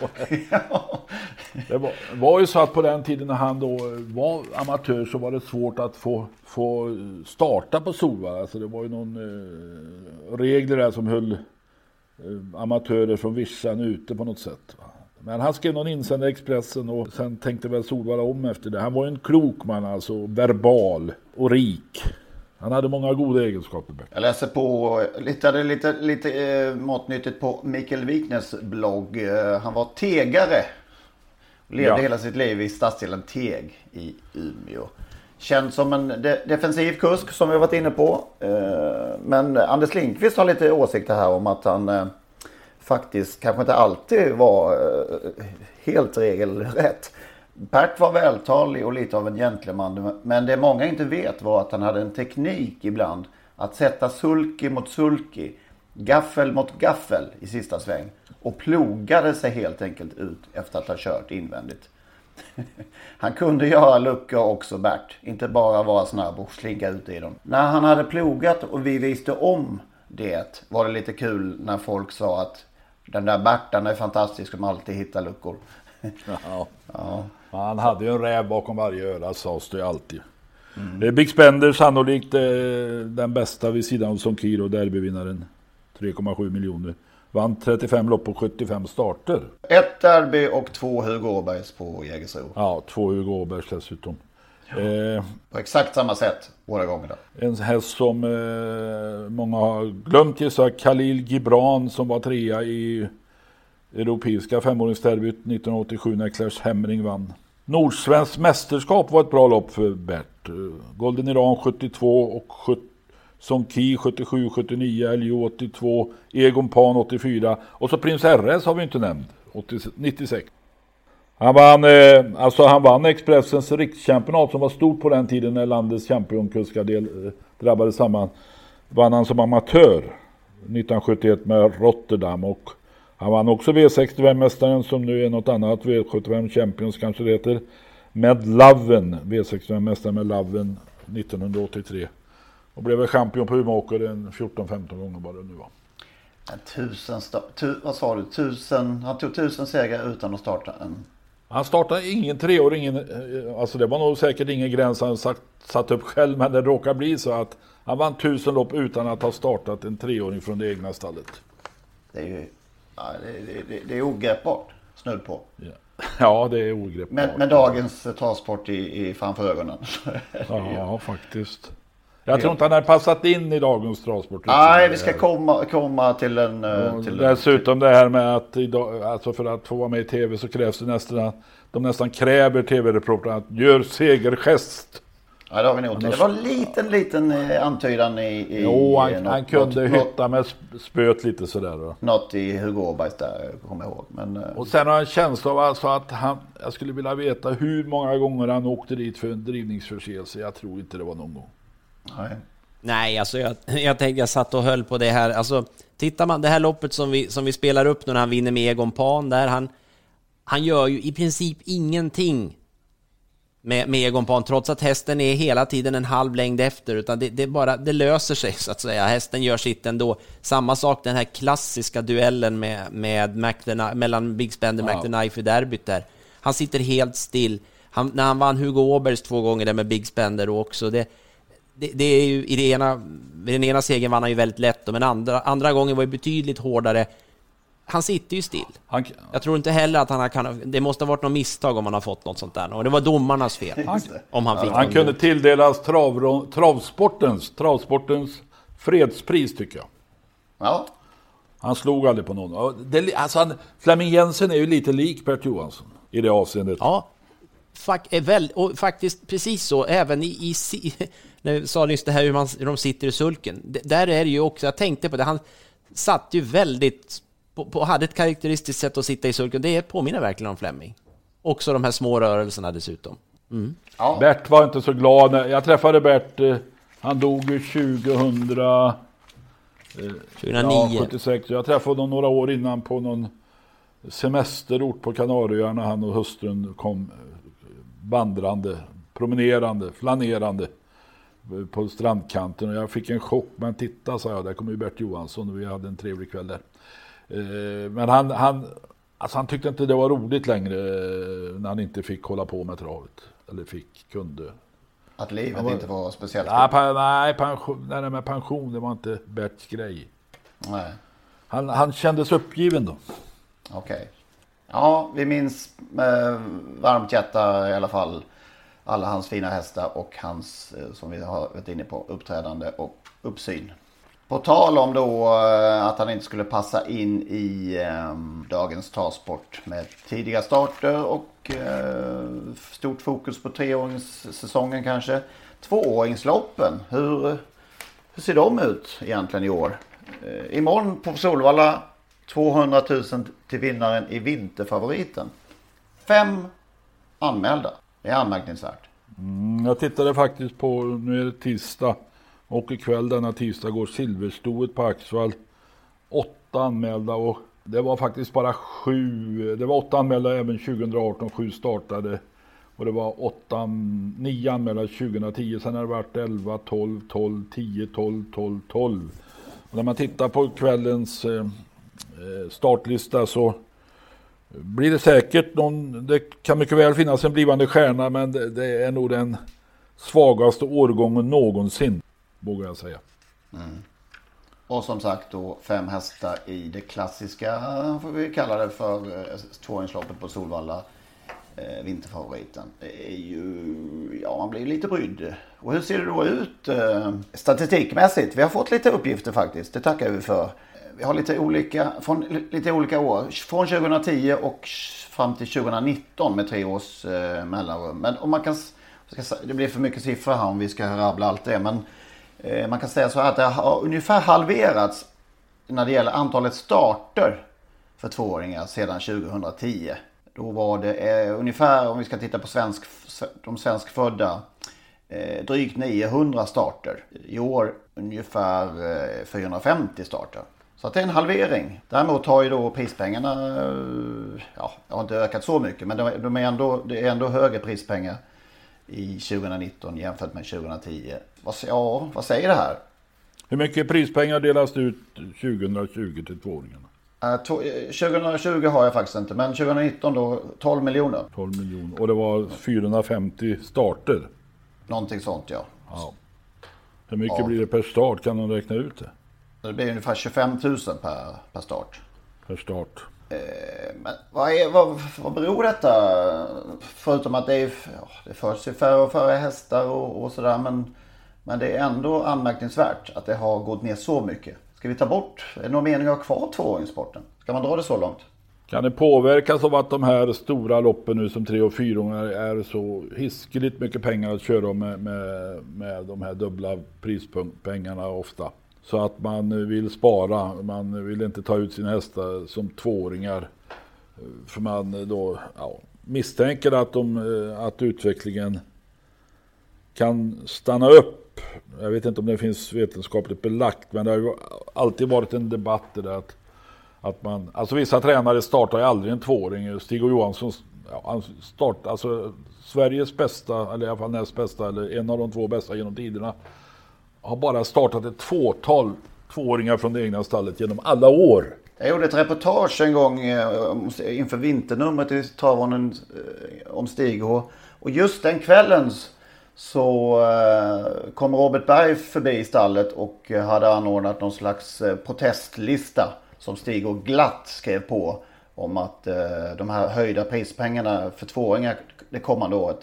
Det var ju så att på den tiden när han då var amatör så var det svårt att få starta på Solvalla. Alltså det var ju någon regler där som höll amatörer från Vischan ute på något sätt. Men han skrev någon insändare i Expressen och sen tänkte väl Solvalla om efter det. Han var en klok man, alltså verbal och rik. Han hade många goda egenskaper. Jag läser på lite matnyttigt på Mikael Wikners blogg. Han var tegare. Levde hela sitt liv i stadsdelen Teg i Umeå. Känd som en defensiv kusk som vi har varit inne på. Men Anders Lindqvist har lite åsikter här om att han faktiskt kanske inte alltid var helt regelrätt. Bert var vältalig och lite av en gentleman. Men det många inte vet var att han hade en teknik ibland att sätta sulky mot sulky, gaffel mot gaffel i sista sväng. Och plogade sig helt enkelt ut efter att ha kört invändigt. Han kunde göra luckor också, Bert. Inte bara vara snabb och slinka ut i dem. När han hade plogat och vi visste om det var det lite kul när folk sa att den där Bertan är fantastisk som alltid hittar luckor. Ja. Han hade ju en räv bakom varje öra, sades det alltid. Big Spender sannolikt den bästa vid sidan av Sonkiro, derbyvinnaren. 3,7 miljoner. Vann 35 lopp på 75 starter. 1 derby och 2 Hugo Åbergs på Jägersro. Ja, 2 Hugo Åbergs dessutom. På exakt samma sätt båda gångerna. En häst som många har glömt gissa, Khalil Gibran, som var 3 i europeiska femåringsderbyt 1987 när Clash Hemmering vann. Nordsvensk mästerskap var ett bra lopp för Bert. Golden Iran 72 och Sonki 77, 79, LJ 82, Egon Pan 84 och så Prins RS har vi inte nämnt, 96. Han vann Expressens rikschampionat som var stort på den tiden när landets championkuskar drabbades samman. Vann han som amatör 1971 med Rotterdam och han vann också V65-mästaren som nu är något annat, V75 Champions kanske det heter, med Loven, V65-mästaren med Loven 1983. Och blev champion på Umeåker 14-15 gånger bara nu var. Han tog 1000 segrar utan att starta en. Han startade ingen treåring, alltså det var nog säkert ingen gräns han satt upp själv, men det råkar bli så att han vann 1000 lopp utan att ha startat en treåring från det egna stallet. Det är ju det är ogreppbart, snudd på. Ja, det är ogreppbart. Men dagens travsport i framför ögonen. Ja, faktiskt. Jag tror inte han har passat in i dagens travsport. Nej, vi ska komma till en... Dessutom det här med att idag, alltså för att få vara med i tv så krävs det nästan kräver tv-reportrarna att gör segergest. Ja, det har vi nog. Det var en liten antydan i jo, han kunde hytta med spöt lite sådär då. Något i Hugo Åbergs där, kommer jag ihåg. Men, och sen har jag en känsla av alltså att jag skulle vilja veta hur många gånger han åkte dit för en drivningsförseelse. Jag tror inte det var någon gång. Nej, alltså jag satt och höll på det här. Alltså, tittar man det här loppet som vi spelar upp när han vinner med Egon Pan där, han gör ju i princip ingenting med Egon Pan, trots att hästen är hela tiden en halv längd efter, utan det löser sig så att säga. Hästen gör sitt ändå. Samma sak den här klassiska duellen mellan Big Spender och McTheKnife i derbyt där. Han sitter helt still. När han vann Hugo Åbergs 2 gånger där med Big Spender och också det är ju vid den ena segern vann han ju väldigt lätt, men andra gången var ju betydligt hårdare. Han sitter ju still. Jag tror inte heller att det måste ha varit något misstag om han har fått något sånt där. Och det var domarnas fel. Han kunde tilldelas travsportens fredspris tycker jag. Ja. Han slog aldrig på någon. Flemming Jensen är ju lite lik Bert Johansson i det avseendet. Ja. Och faktiskt precis så även när jag sa just det här hur de sitter i sulken. Där är det ju också, jag tänkte på det, han satt ju väldigt hade ett karaktäristiskt sätt att sitta i sulken. Det påminner verkligen om Flemming. Också de här små rörelserna dessutom. Ja. Bert var inte så glad. Jag träffade Bert, han dog 2004 2009. Ja, 76. Jag träffade honom några år innan på någon semesterort på Kanarieöarna. Han och hustrun kom vandrande, promenerande, flanerande på strandkanten. Och jag fick en chock. Men titta, sa jag, där kommer ju Bert Johansson och vi hade en trevlig kväll där. Men han tyckte inte det var roligt längre när han inte fick hålla på med travet. Eller kunde. Att livet inte var speciellt. Nej, pension, det var inte Berts grej. Nej. Han kändes uppgiven då. Okej. Ja, vi minns med varmt hjärta i alla fall alla hans fina hästar och hans, som vi har varit inne på, uppträdande och uppsyn. På tal om då att han inte skulle passa in i dagens travsport med tidiga starter och stort fokus på treåringssäsongen kanske. Tvååringsloppen, hur ser de ut egentligen i år? Imorgon på Solvalla 200 000 till vinnaren i vinterfavoriten. 5 anmälda. Det är anmärkningsvärt. Jag tittade faktiskt på, nu är det tisdag. Och ikväll denna tisdag går Silverstoet på Axvall. 8 anmälda och det var faktiskt bara 7. Det var 8 anmälda även 2018, 7 startade. Och det var 9 anmälda 2010. Sen har det varit 11, 12, 12, 10, 12, 12, 12. Och när man tittar på kvällens startlista så blir det säkert det kan mycket väl finnas en blivande stjärna, men det är nog den svagaste årgången någonsin, vågar jag säga. Och som sagt då 5 hästar i det klassiska, får vi kalla det för, tvååringsloppet på Solvalla, vinterfavoriten. Det är ju, ja, man blir lite brydd. Och hur ser det då ut statistikmässigt? Vi har fått lite uppgifter faktiskt, det tackar vi för. Vi har lite olika år, från 2010 och fram till 2019 med 3 års mellanrum. Men om man kan, det blir för mycket siffror här om vi ska rabbla allt det, men man kan säga så här att det har ungefär halverats när det gäller antalet starter för tvååringar sedan 2010. Då var det ungefär, om vi ska titta på de svenskfödda, drygt 900 starter. I år ungefär 450 starter. Så att det är en halvering. Däremot har ju då prispengarna, ja, det har inte ökat så mycket, men det är ändå högre prispengar i 2019 jämfört med 2010. Vad säger det här? Hur mycket prispengar delas ut 2020 till tvååringarna? 2020 har jag faktiskt inte, men 2019 då 12 miljoner. 12 miljoner. Och det var 450 starter. Någonting sånt, ja. Hur mycket blir det per start? Kan de räkna ut det? Det blir ungefär 25 000 per start. Per start. Men vad beror detta? Förutom att det förs ju färre och färre hästar och sådär. Men det är ändå anmärkningsvärt att det har gått ner så mycket. Ska vi ta bort? Är det någon mening att ha kvar tvååringssporten? Ska man dra det så långt? Kan det påverkas av att de här stora loppen nu som 3- och 4-åringar är så hiskeligt mycket pengar att köra med de här dubbla prispengarna ofta? Så att man vill spara, man vill inte ta ut sina hästar som tvååringar. För man då misstänker att utvecklingen kan stanna upp. Jag vet inte om det finns vetenskapligt belagt, men det har ju alltid varit en debatt där att man, alltså vissa tränare startar ju aldrig en tvååring. Stig och Johansson, han startar, alltså Sveriges bästa, eller i alla fall näst bästa, eller en av de 2 bästa genom tiderna, har bara startat ett fåtal tvååringar från det egna stallet genom alla år. Jag gjorde ett reportage en gång inför vinternumret i Travronden om Stig, och just den kvällen så kom Robert Berg förbi i stallet och hade anordnat någon slags protestlista som Stig och glatt skrev på om att de här höjda prispengarna för tvååringar det kommande året,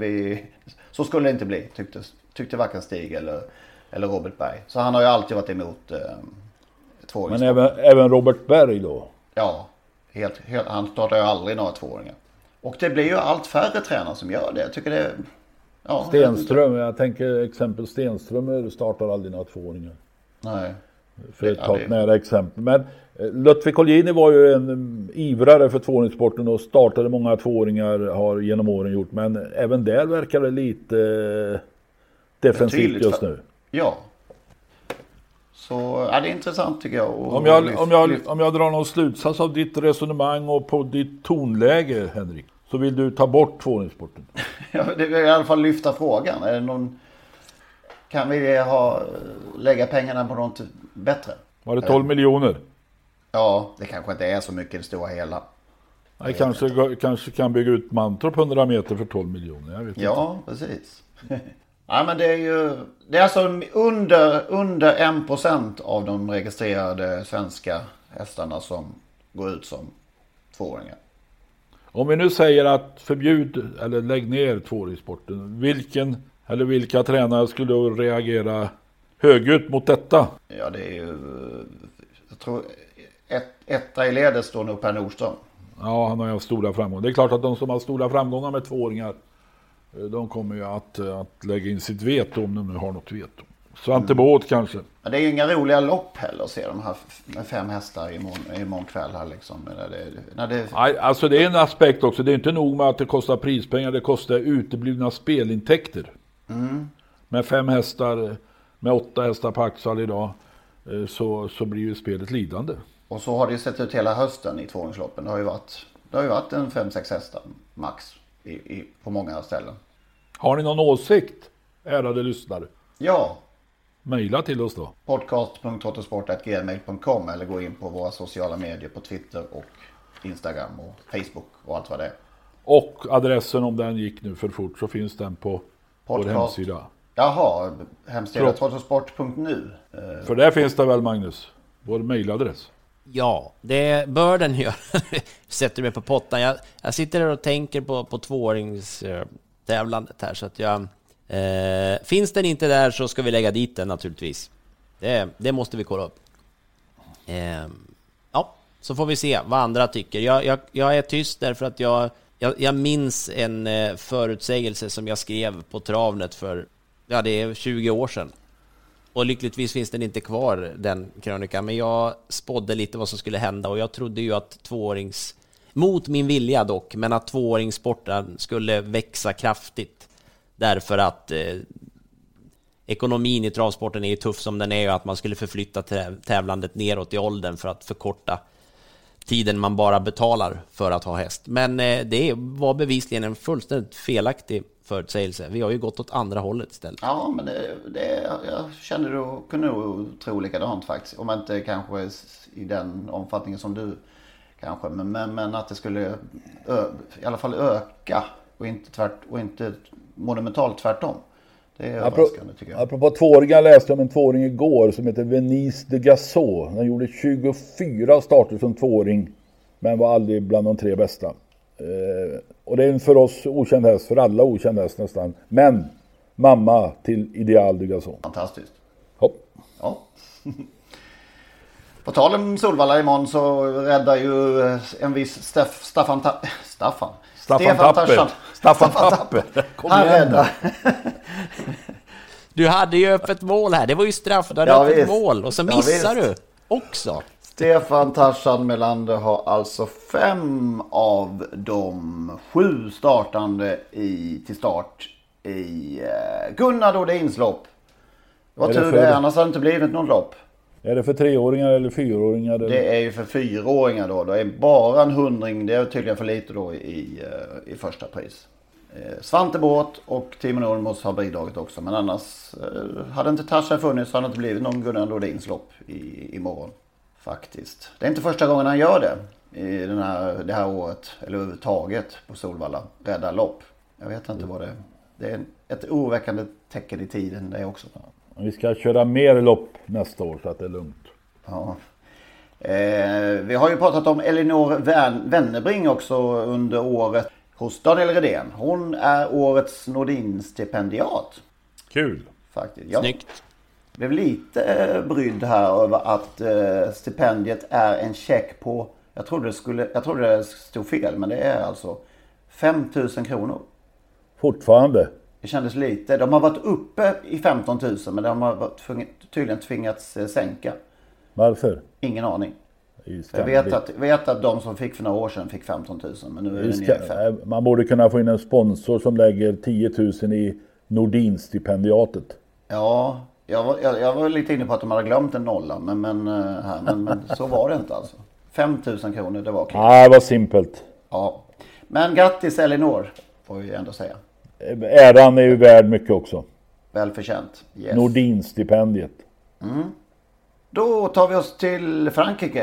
så skulle det inte bli, tyckte varken Stig eller Robert Berg. Så han har ju alltid varit emot tvååringar. Men även Robert Berg då? Ja, helt, han startar ju aldrig några tvååringar. Och det blir ju allt färre tränare som gör det. Jag tycker det... Ja, Stenström, jag tänker exempel Stenström startar aldrig några tvååringar. Nej. För att ta ett nära exempel. Men Ludvig Colgjini var ju en ivrare för tvååringssporten och startade många tvååringar, har genom åren gjort. Men även där verkar det lite defensivt just nu. Ja. Så det är intressant tycker jag. Om jag drar någon slutsats av ditt resonemang och på ditt tonläge, Henrik, så vill du ta bort tvååringssporten. Ja, det vill i alla fall lyfta frågan. Är det någon, kan vi lägga pengarna på något bättre? Var det 12 miljoner? Ja, det kanske inte är så mycket i det stora hela. Nej, kanske kan bygga ut Mantorp 100 meter för 12 miljoner. Jag vet inte. Ja, precis. Ja, men det är alltså under 1% av de registrerade svenska hästarna som går ut som tvååringar. Om vi nu säger att förbjud eller lägg ner tvååringssporten, vilka tränare skulle då reagera högljutt mot detta? Ja, det är ju, jag tror etta i ledet står nog Per Nordström. Ja, han har ju stora framgångar. Det är klart att de som har stora framgångar med tvååringar, de kommer ju att lägga in sitt veto om de nu har något veto. Svante Båth kanske. Men det är ju inga roliga lopp heller att se de här med 5 hästar imorgon kväll här liksom. Nej, alltså det är en aspekt också. Det är inte nog med att det kostar prispengar, det kostar uteblivna spelintäkter. Med 5 hästar, med 8 hästar på Axel idag, så blir ju spelet lidande. Och så har det sett ut hela hösten i tvååringsloppen. Det har ju varit en 5-6 hästar max på många ställen. Har ni någon åsikt, ärade lyssnare? Ja. Maila till oss då. podcast.trottosport@gmail.com eller gå in på våra sociala medier på Twitter och Instagram och Facebook och allt vad det är. Och adressen, om den gick nu för fort, så finns den på vår hemsida. Jaha, hemsida trottosport.nu. För där finns det väl, Magnus, vår mailadress. Ja, det bör den göra. Sätter mig på pottan. Jag sitter och tänker på tvååringstävlandet här, så att jag... finns den inte där så ska vi lägga dit den naturligtvis. Det måste vi kolla upp. Ja, så får vi se vad andra tycker. Jag är tyst därför att jag minns en förutsägelse som jag skrev på Travnet för det är 20 år sedan. Och lyckligtvis finns den inte kvar, den krönikan. Men jag spådde lite vad som skulle hända. Och jag trodde ju att mot min vilja dock, men att tvååringssporten skulle växa kraftigt. Därför att ekonomin i travsporten är ju tuff som den är, och att man skulle förflytta tävlandet neråt i åldern för att förkorta tiden man bara betalar för att ha häst. Men det var bevisligen en fullständigt felaktig förutsägelse. Vi har ju gått åt andra hållet istället. Ja, men jag kände du kunde nog tro likadant faktiskt. Om inte kanske i den omfattningen som du kanske. Men att det skulle i alla fall öka och inte monumentalt tvärtom. Det är överraskande tycker jag. Apropå tvååringar, läste om en tvååring igår som heter Venice de Gassot. Han gjorde 24 starter som tvååring, men var aldrig bland de 3 bästa. Och det är en för oss okänd häst, för alla okänd häst nästan. Men mamma till Ideal de Gassot. Fantastiskt. Hopp. Ja. På tal om Solvalla imorgon så räddar ju en viss Staffan Tapper. Han räddar. Du hade ju öppet mål här. Det var ju straff. Du hade öppet mål. Och så missar du också. Stefan Tarzan Melander har alltså 5 av de 7 startande till start i Gunnar Dodins lopp. Vad tur det är, annars hade det inte blivit någon lopp. Är det för 3-åringar eller 4-åringar? Eller? Det är ju för 4-åringar då. Det är bara en 100, det är tydligen för lite då i första pris. Svante Båth och Timo Nordmos har bidragit också. Men annars hade inte Tarzan funnits så hade det inte blivit någon Gunnar Dodins lopp imorgon. Faktiskt. Det är inte första gången han gör det i det här året. Eller överhuvudtaget på Solvalla. Rädda lopp. Jag vet inte vad det är. Det är ett oroväckande tecken i tiden det också. Vi ska köra mer lopp nästa år så att det är lugnt. Ja. Vi har ju pratat om Elinor Wennerbring också under året hos Daniel Redén. Hon är årets Nordin-stipendiat. Kul. Faktiskt. Ja. Snyggt. Jag blev lite brydd här över att stipendiet är en check på, jag trodde det stod fel, men det är alltså 5 000 kronor. Fortfarande. Det kändes lite. De har varit uppe i 15 000 men de har tydligen tvingats sänka. Varför? Ingen aning. Jag vet att de som fick för några år sedan fick 15 000 men nu är det ungefär. Man borde kunna få in en sponsor som lägger 10 000 i Nordin-stipendiatet. Ja, Jag var lite inne på att de hade glömt en nolla. Men så var det inte alltså. 5 000 kronor, det var kul. Nej, det var simpelt. Ja. Men grattis Elinor, får vi ändå säga. Äran är ju värd mycket också. Välförtjänt. Yes. Nordin-stipendiet. Då tar vi oss till Frankrike.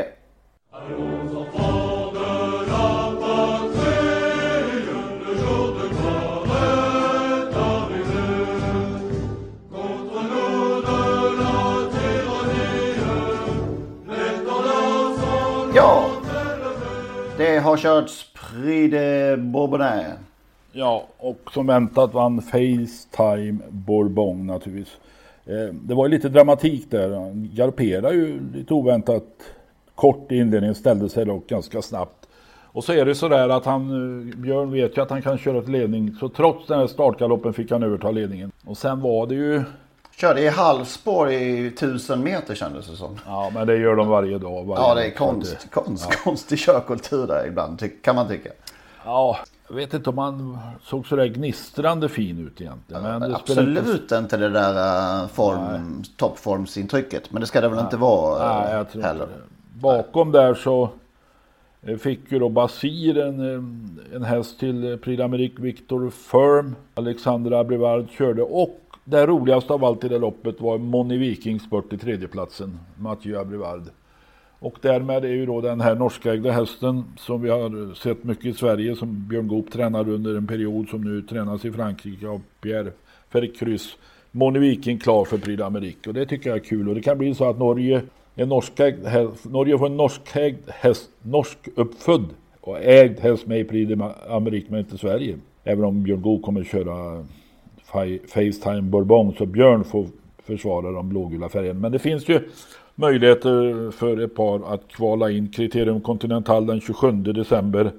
Ja, det har körts Prix de Bourbonnais. Ja, och som väntat vann FaceTime Bourbon naturligtvis. Det var ju lite dramatik där. Han galopperade ju lite oväntat kort i inledningen, ställde sig dock ganska snabbt. Och så är det sådär att Björn vet ju att han kan köra till ledning. Så trots den här startgaloppen fick han överta ledningen. Och sen var det ju... Körde i halvspår i 1000 meter kändes det som. Ja, men det gör de varje dag. Det är konstig körkultur där ibland, kan man tycka. Ja, jag vet inte om han såg så där gnistrande fin ut egentligen. Men det absolut inte det där toppformsintrycket. Men det ska det väl inte vara. Nej, jag tror heller. Inte. Bakom där så fick ju då Basir en häst till Prix d'Amérique Victor Firm. Alexandra Brevard körde, och det roligaste av allt i det loppet var Moni Vikings spurt i tredjeplatsen, Mathieu Brevard. Och därmed är ju då den här norskägda hästen som vi har sett mycket i Sverige, som Björn Goop tränade under en period, som nu tränas i Frankrike av Pierre Fercruz. Moni Viking klar för Prix d'Amérique, och det tycker jag är kul. Och det kan bli så att Norge får en norskägd häst, norsk uppfödd och ägd häst med i Prix d'Amérique, men inte Sverige. Även om Björn Goop kommer köra FaceTime Bourbon, så Björn får försvara de blågula färgerna. Men det finns ju möjligheter för ett par att kvala in. Kriterium Continental den 27 december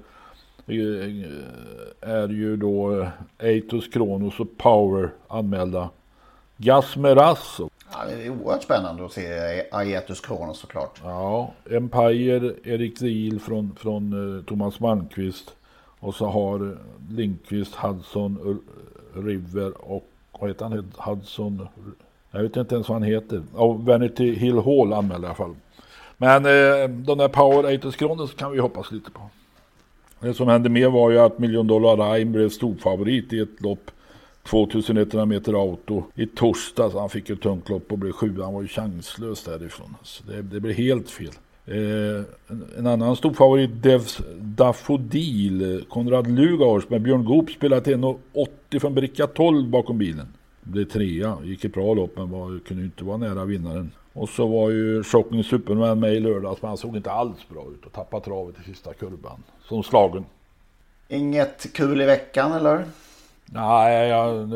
är ju då Eitos Kronos och Power anmälda. Gasmeras. Ja, det är oerhört spännande att se Eitos Kronos såklart. Ja, Empire, Erik Ziel från Thomas Malmqvist. Och så har Lindqvist, Hudson, River och vad heter han? Hudson... Jag vet inte ens vad han heter. Och Vanity Hill Hall anmälde i alla fall. Men de där Power Eitos Kronos kan vi hoppas lite på. Det som hände med var ju att $1 Million Rhyme blev storfavorit i ett lopp 2100 meter auto i torsdags. Han fick ett tungt lopp och blev 7. Han var ju chanslös därifrån. Så det blev helt fel. En annan storfavorit, Daffodil, Konrad Lugars med Björn Goop, spelat 1,80 från bricka 12 bakom bilen. Blev 3, gick ett bra lopp, men kunde inte vara nära vinnaren. Och så var ju Shocking Superman med i lördags, men han såg inte alls bra ut och tappade travet i sista kurvan. Som slagen. Inget kul i veckan, eller? Nej,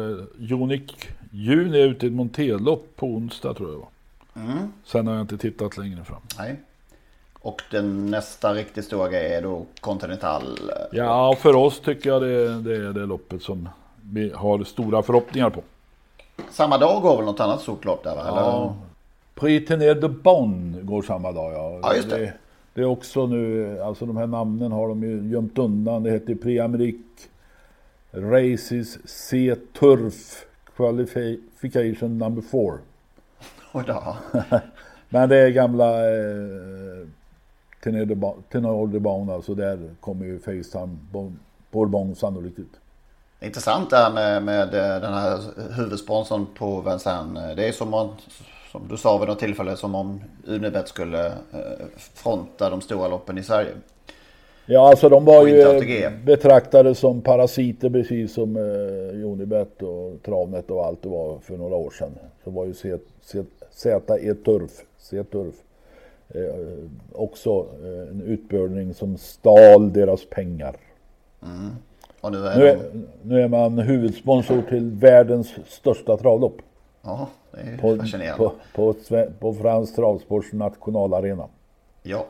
Juni är ute i ett monterlopp på onsdag, tror jag var. Sen har jag inte tittat längre fram. Nej. Och den nästa riktigt stora grej är då Continental. Ja, för oss tycker jag det är det loppet som vi har stora förhoppningar på. Samma dag går väl något annat stort lopp där, va? Ja, Prix de Bonn går samma dag, ja. Ja, just det. Det är också nu, alltså de här namnen har de ju gömt undan. Det heter Prix d'Amérique Races C Turf Qualification number 4. Men det är gamla Tenor de Bonn, alltså där kommer ju FaceTime Bourbon sannolikt ut. Intressant det här med den här huvudsponsorn på Vincennes. Det är som du sa vid något tillfälle, som om Unibet skulle fronta de stora loppen i Sverige. Ja, alltså de var ju betraktade som parasiter, precis som Unibet och Travnet och allt det var för några år sedan. Så var ju C-Turf också en utbördning som stal deras pengar. Och nu är man huvudsponsor till världens största travlopp. Ja, det är fascinerande. På Frans Travsports nationalarena. Ja.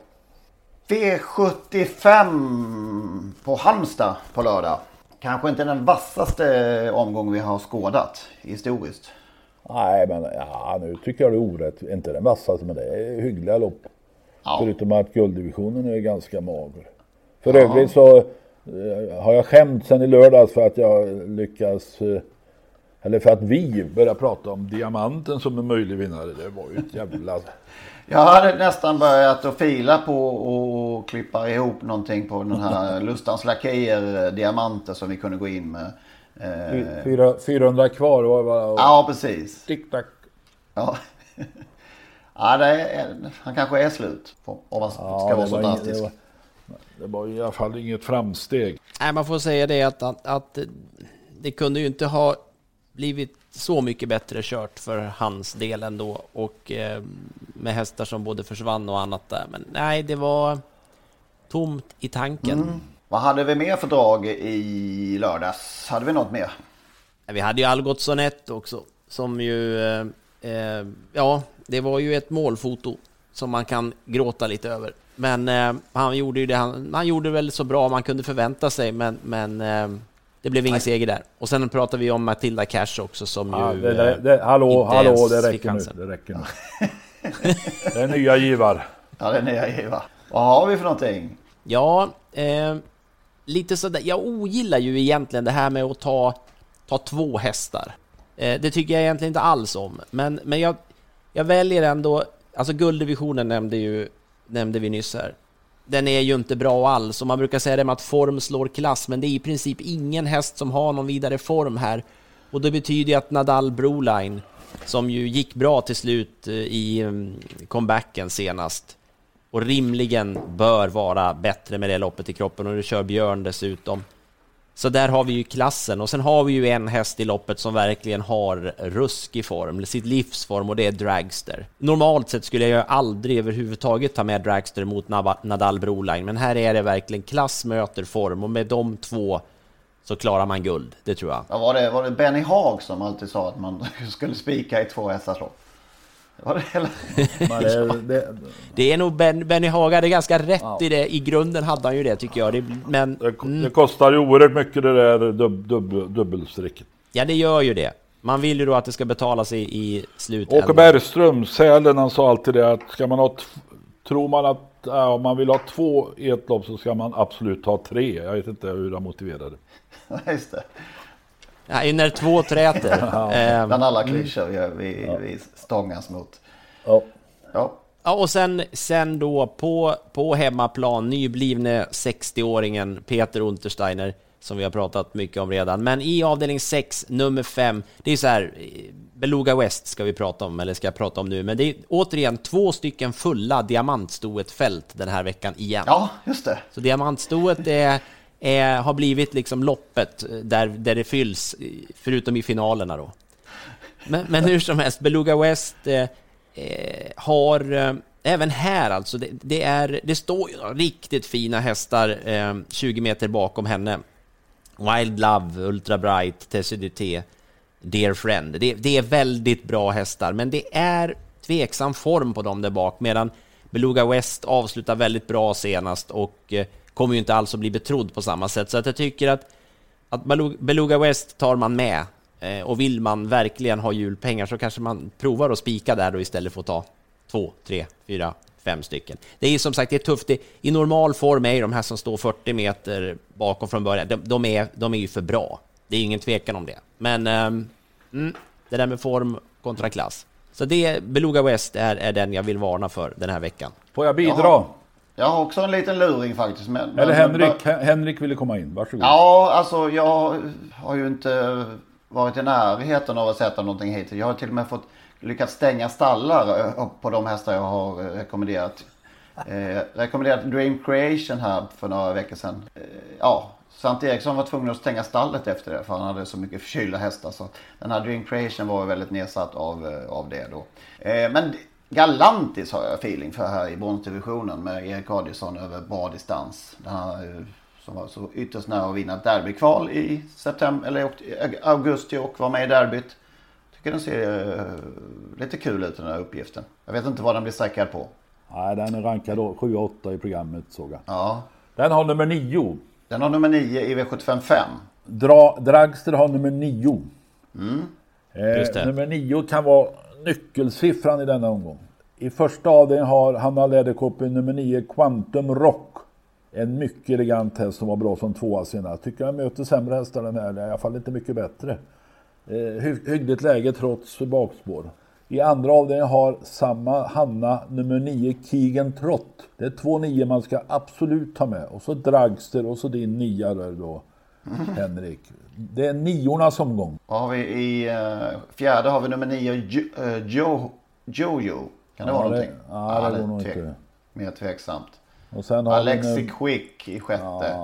V75 på Halmstad på lördag. Kanske inte den vassaste omgång vi har skådat historiskt. Nej, men nu tycker jag det är orätt. Inte den vassaste, men det är hyggliga lopp. Ja. Förutom att gulddivisionen är ganska mager. För övrigt så har jag skämt sen i lördags för att jag lyckas Eller för att vi började prata om Diamanten som en möjlig vinnare. Det var ju ett jävla... Jag hade nästan börjat att fila på och klippa ihop någonting på den här Lustans Lakejer Diamanter som vi kunde gå in med. 400 kvar var det bara... Ja, precis. Tick-tack. Ja. Ja, han kanske är slut om man ska vara så drastisk. Det var i alla fall inget framsteg. Nej, man får säga det att det kunde ju inte ha blivit så mycket bättre kört för hans del ändå. Och med hästar som både försvann och annat där. Men nej, det var tomt i tanken. Vad hade vi mer för drag i lördags? Hade vi något mer? Vi hade ju Algotsson 1 också. Som ju... det var ju ett målfoto som man kan gråta lite över. Men han gjorde ju det, han gjorde väl så bra man kunde förvänta sig, men det blev ingen seger där. Och sen pratar vi om Matilda Cash också som hallå, det räcker nu. Det är nya givar. Ja, det är nya givar. Vad har vi för någonting? Ja, lite sådär. Jag ogillar ju egentligen det här med att ta 2 hästar. Det tycker jag egentligen inte alls om. Men jag väljer ändå, alltså gulddivisionen nämnde vi nyss här. Den är ju inte bra alls. Och man brukar säga det med att form slår klass, men det är i princip ingen häst som har någon vidare form här. Och det betyder att Nadal Broline, som ju gick bra till slut i comebacken senast, och rimligen bör vara bättre med det loppet i kroppen, och det kör Björn dessutom. Så där har vi ju klassen. Och sen har vi ju en häst i loppet som verkligen har ruskig form, sitt livsform, och det är Dragster. Normalt sett skulle jag aldrig överhuvudtaget ta med Dragster mot Nadal Broline, men här är det verkligen klass möter form, och med de 2 så klarar man guld, det tror jag. Ja, var det Benny Haag som alltid sa att man skulle spika i 2 hästars lopp? Var det hela... Det är nog Benny Haag hade ganska rätt i det. I grunden hade han ju det, tycker jag. Det kostar ju oerhört mycket det där dubbelstrecket. Ja, det gör ju det. Man vill ju då att det ska betalas i slutändan. Åke Bergström, Sälen, han sa alltid det att ska man tror man att om man vill ha 2 i ett lopp så ska man absolut ha 3. Jag vet inte hur han motiverade. Just det. Ja, när 2 träter. Bland alla klyschor vi stångas mot. Ja, och sen då på hemmaplan, nyblivne 60-åringen Peter Untersteiner, som vi har pratat mycket om redan. Men i avdelning 6, nummer 5, det är så här, Beluga West ska jag prata om nu. Men det är återigen 2 stycken fulla diamantstoet-fält den här veckan igen. Ja, just det. Så diamantstoet har blivit liksom loppet där det fylls, förutom i finalerna då. Men hur som helst, Beluga West har även här alltså, det står ju riktigt fina hästar 20 meter bakom henne. Wild Love, Ultra Bright, Tessidité, Dear Friend. Det är väldigt bra hästar, men det är tveksam form på dem där bak, medan Beluga West avslutar väldigt bra senast och kommer ju inte alls att bli betrodd på samma sätt. Så att jag tycker att Beluga West tar man med. Och vill man verkligen ha julpengar så kanske man provar att spika där då, istället för att ta 2, 3, 4, 5 stycken. Det är som sagt, det är tufft. I normal form är de här som står 40 meter bakom från början, de är ju för bra. Det är ingen tvekan om det. Men det där med form kontra klass. Så Beluga West är den jag vill varna för den här veckan. Får jag bidra? Jag har också en liten luring faktiskt. Henrik ville komma in, varsågod. Ja, alltså jag har ju inte varit i närheten av att sätta någonting hit. Jag har till och med lyckats stänga stallar på de hästar jag har rekommenderat. Rekommenderat Dream Creation här för några veckor sedan. Sant Eriksson var tvungen att stänga stallet efter det, för han hade så mycket förkylda hästar. Så den här Dream Creation var väldigt nedsatt av det då. Men Galantis har jag feeling för här i bronsdivisionen med Erik Adielsson över bra distans. Den här, som var så ytterst nära att vinna ett derbykval i augusti och var med i derbyt. Tycker den ser lite kul ut, den här uppgiften. Jag vet inte vad den blir sträckad på. Nej, den är rankad 7-8 i programmet, såg jag. Ja. Den har nummer 9. Den har nummer 9 i V75-5. Dragster har nummer 9. Nummer 9 kan vara nyckelsiffran i denna omgång. I första avdelningen har Hanna Läderkoppen nummer 9 Quantum Rock. En mycket elegant häst som var bra som 2 senare. Tycker jag möter sämre hästar den här. Det är i alla fall inte mycket bättre. hyggligt läge trots bakspår. I andra avdelningen har samma Hanna nummer 9 Keegan Trott. Det är 2-9 man ska absolut ta med. Och så Dragster och så din 9 där då, Henrik. Det är 9:ornas omgång. Har vi i fjärde har vi nummer 9 Jojo. Kan det vara någonting? Ja, det går nog inte. Mer tveksamt. Och sen har Alexi Quick i sjätte.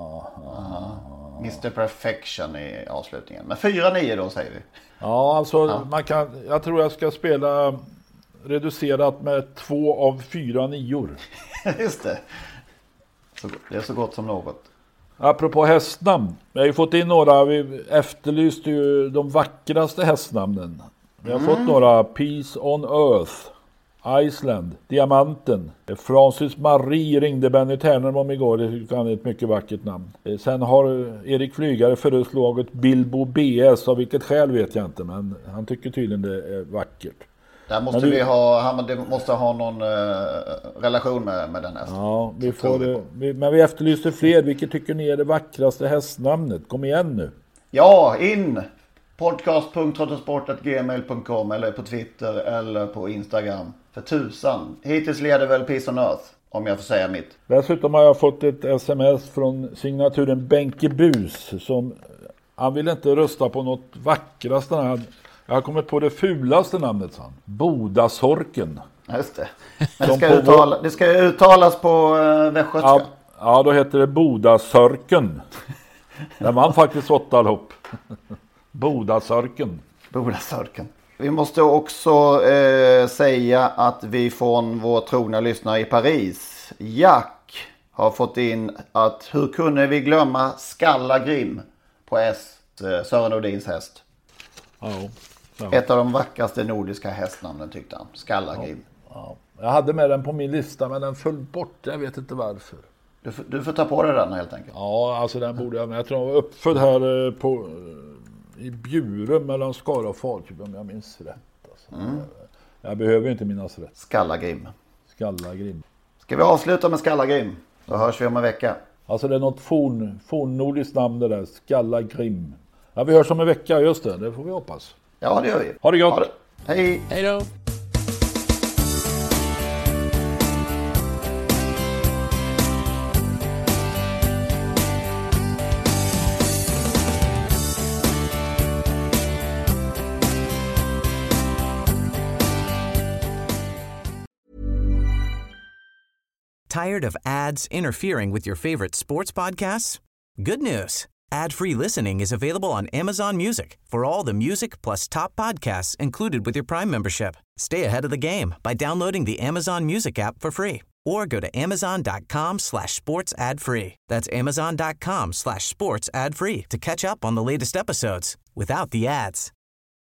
Mr. Perfection i avslutningen. Men 4-9 då säger vi. Ja, alltså jag tror jag ska spela reducerat med 2 av 4 9:or. Just det. Det är så gott som något. Apropå hästnamn. Vi har ju fått in några, vi efterlyste ju de vackraste hästnamnen. Vi har fått några: Peace on Earth, Iceland, Diamanten. Francis Marie ringde Benny Ternholm om igår. Det tyckte han är ett mycket vackert namn. Sen har Erik Flygare föreslagit Bilbo BS. Av vilket skäl vet jag inte, men han tycker tydligen det är vackert. Där måste han måste ha någon relation med den hästen. Ja, men vi efterlyser fler. Vilket tycker ni är det vackraste hästnamnet? Kom igen nu. Ja, in! podcast.trottosport@gmail.com eller på Twitter eller på Instagram. För tusan. Hittills leder väl Peace on Earth, om jag får säga mitt. Dessutom har jag fått ett sms från signaturen Benke Bus. Han vill inte rösta på något vackraste namn. Jag har kommit på det fulaste namnet, sa han. Bodasorken. Just det. Men det ska uttalas på västgötska. Ja, då heter det Bodasörken. Där man faktiskt 8 lopp. Bodasörken. Vi måste också säga att vi från vår trogna lyssnare i Paris, Jack, har fått in att hur kunde vi glömma Skalla Grim på Sören Odins häst. Ja. Ett av de vackraste nordiska hästnamnen tyckte han. Skalla Grim. Ja. Jag hade med den på min lista, men den föll bort. Jag vet inte varför. Du får ta på dig den helt enkelt. Ja, alltså den borde jag med. Jag tror jag var uppfödd här i Bjurum mellan Skara och Falköping, om jag minns rätt. Alltså. Jag behöver inte minnas rätt. Skalla Grim. Ska vi avsluta med Skalla Grim? Då hörs vi om en vecka. Alltså det är något fornnordiskt namn det där. Skalla Grim. Ja, vi hörs om en vecka, just det. Det får vi hoppas. Ja, det gör vi. Ha det gott. Hej. Hej då. Tired of ads interfering with your favorite sports podcasts? Good news. Ad-free listening is available on Amazon Music for all the music plus top podcasts included with your Prime membership. Stay ahead of the game by downloading the Amazon Music app for free or go to amazon.com/sports ad free. That's amazon.com/sports ad free to catch up on the latest episodes without the ads.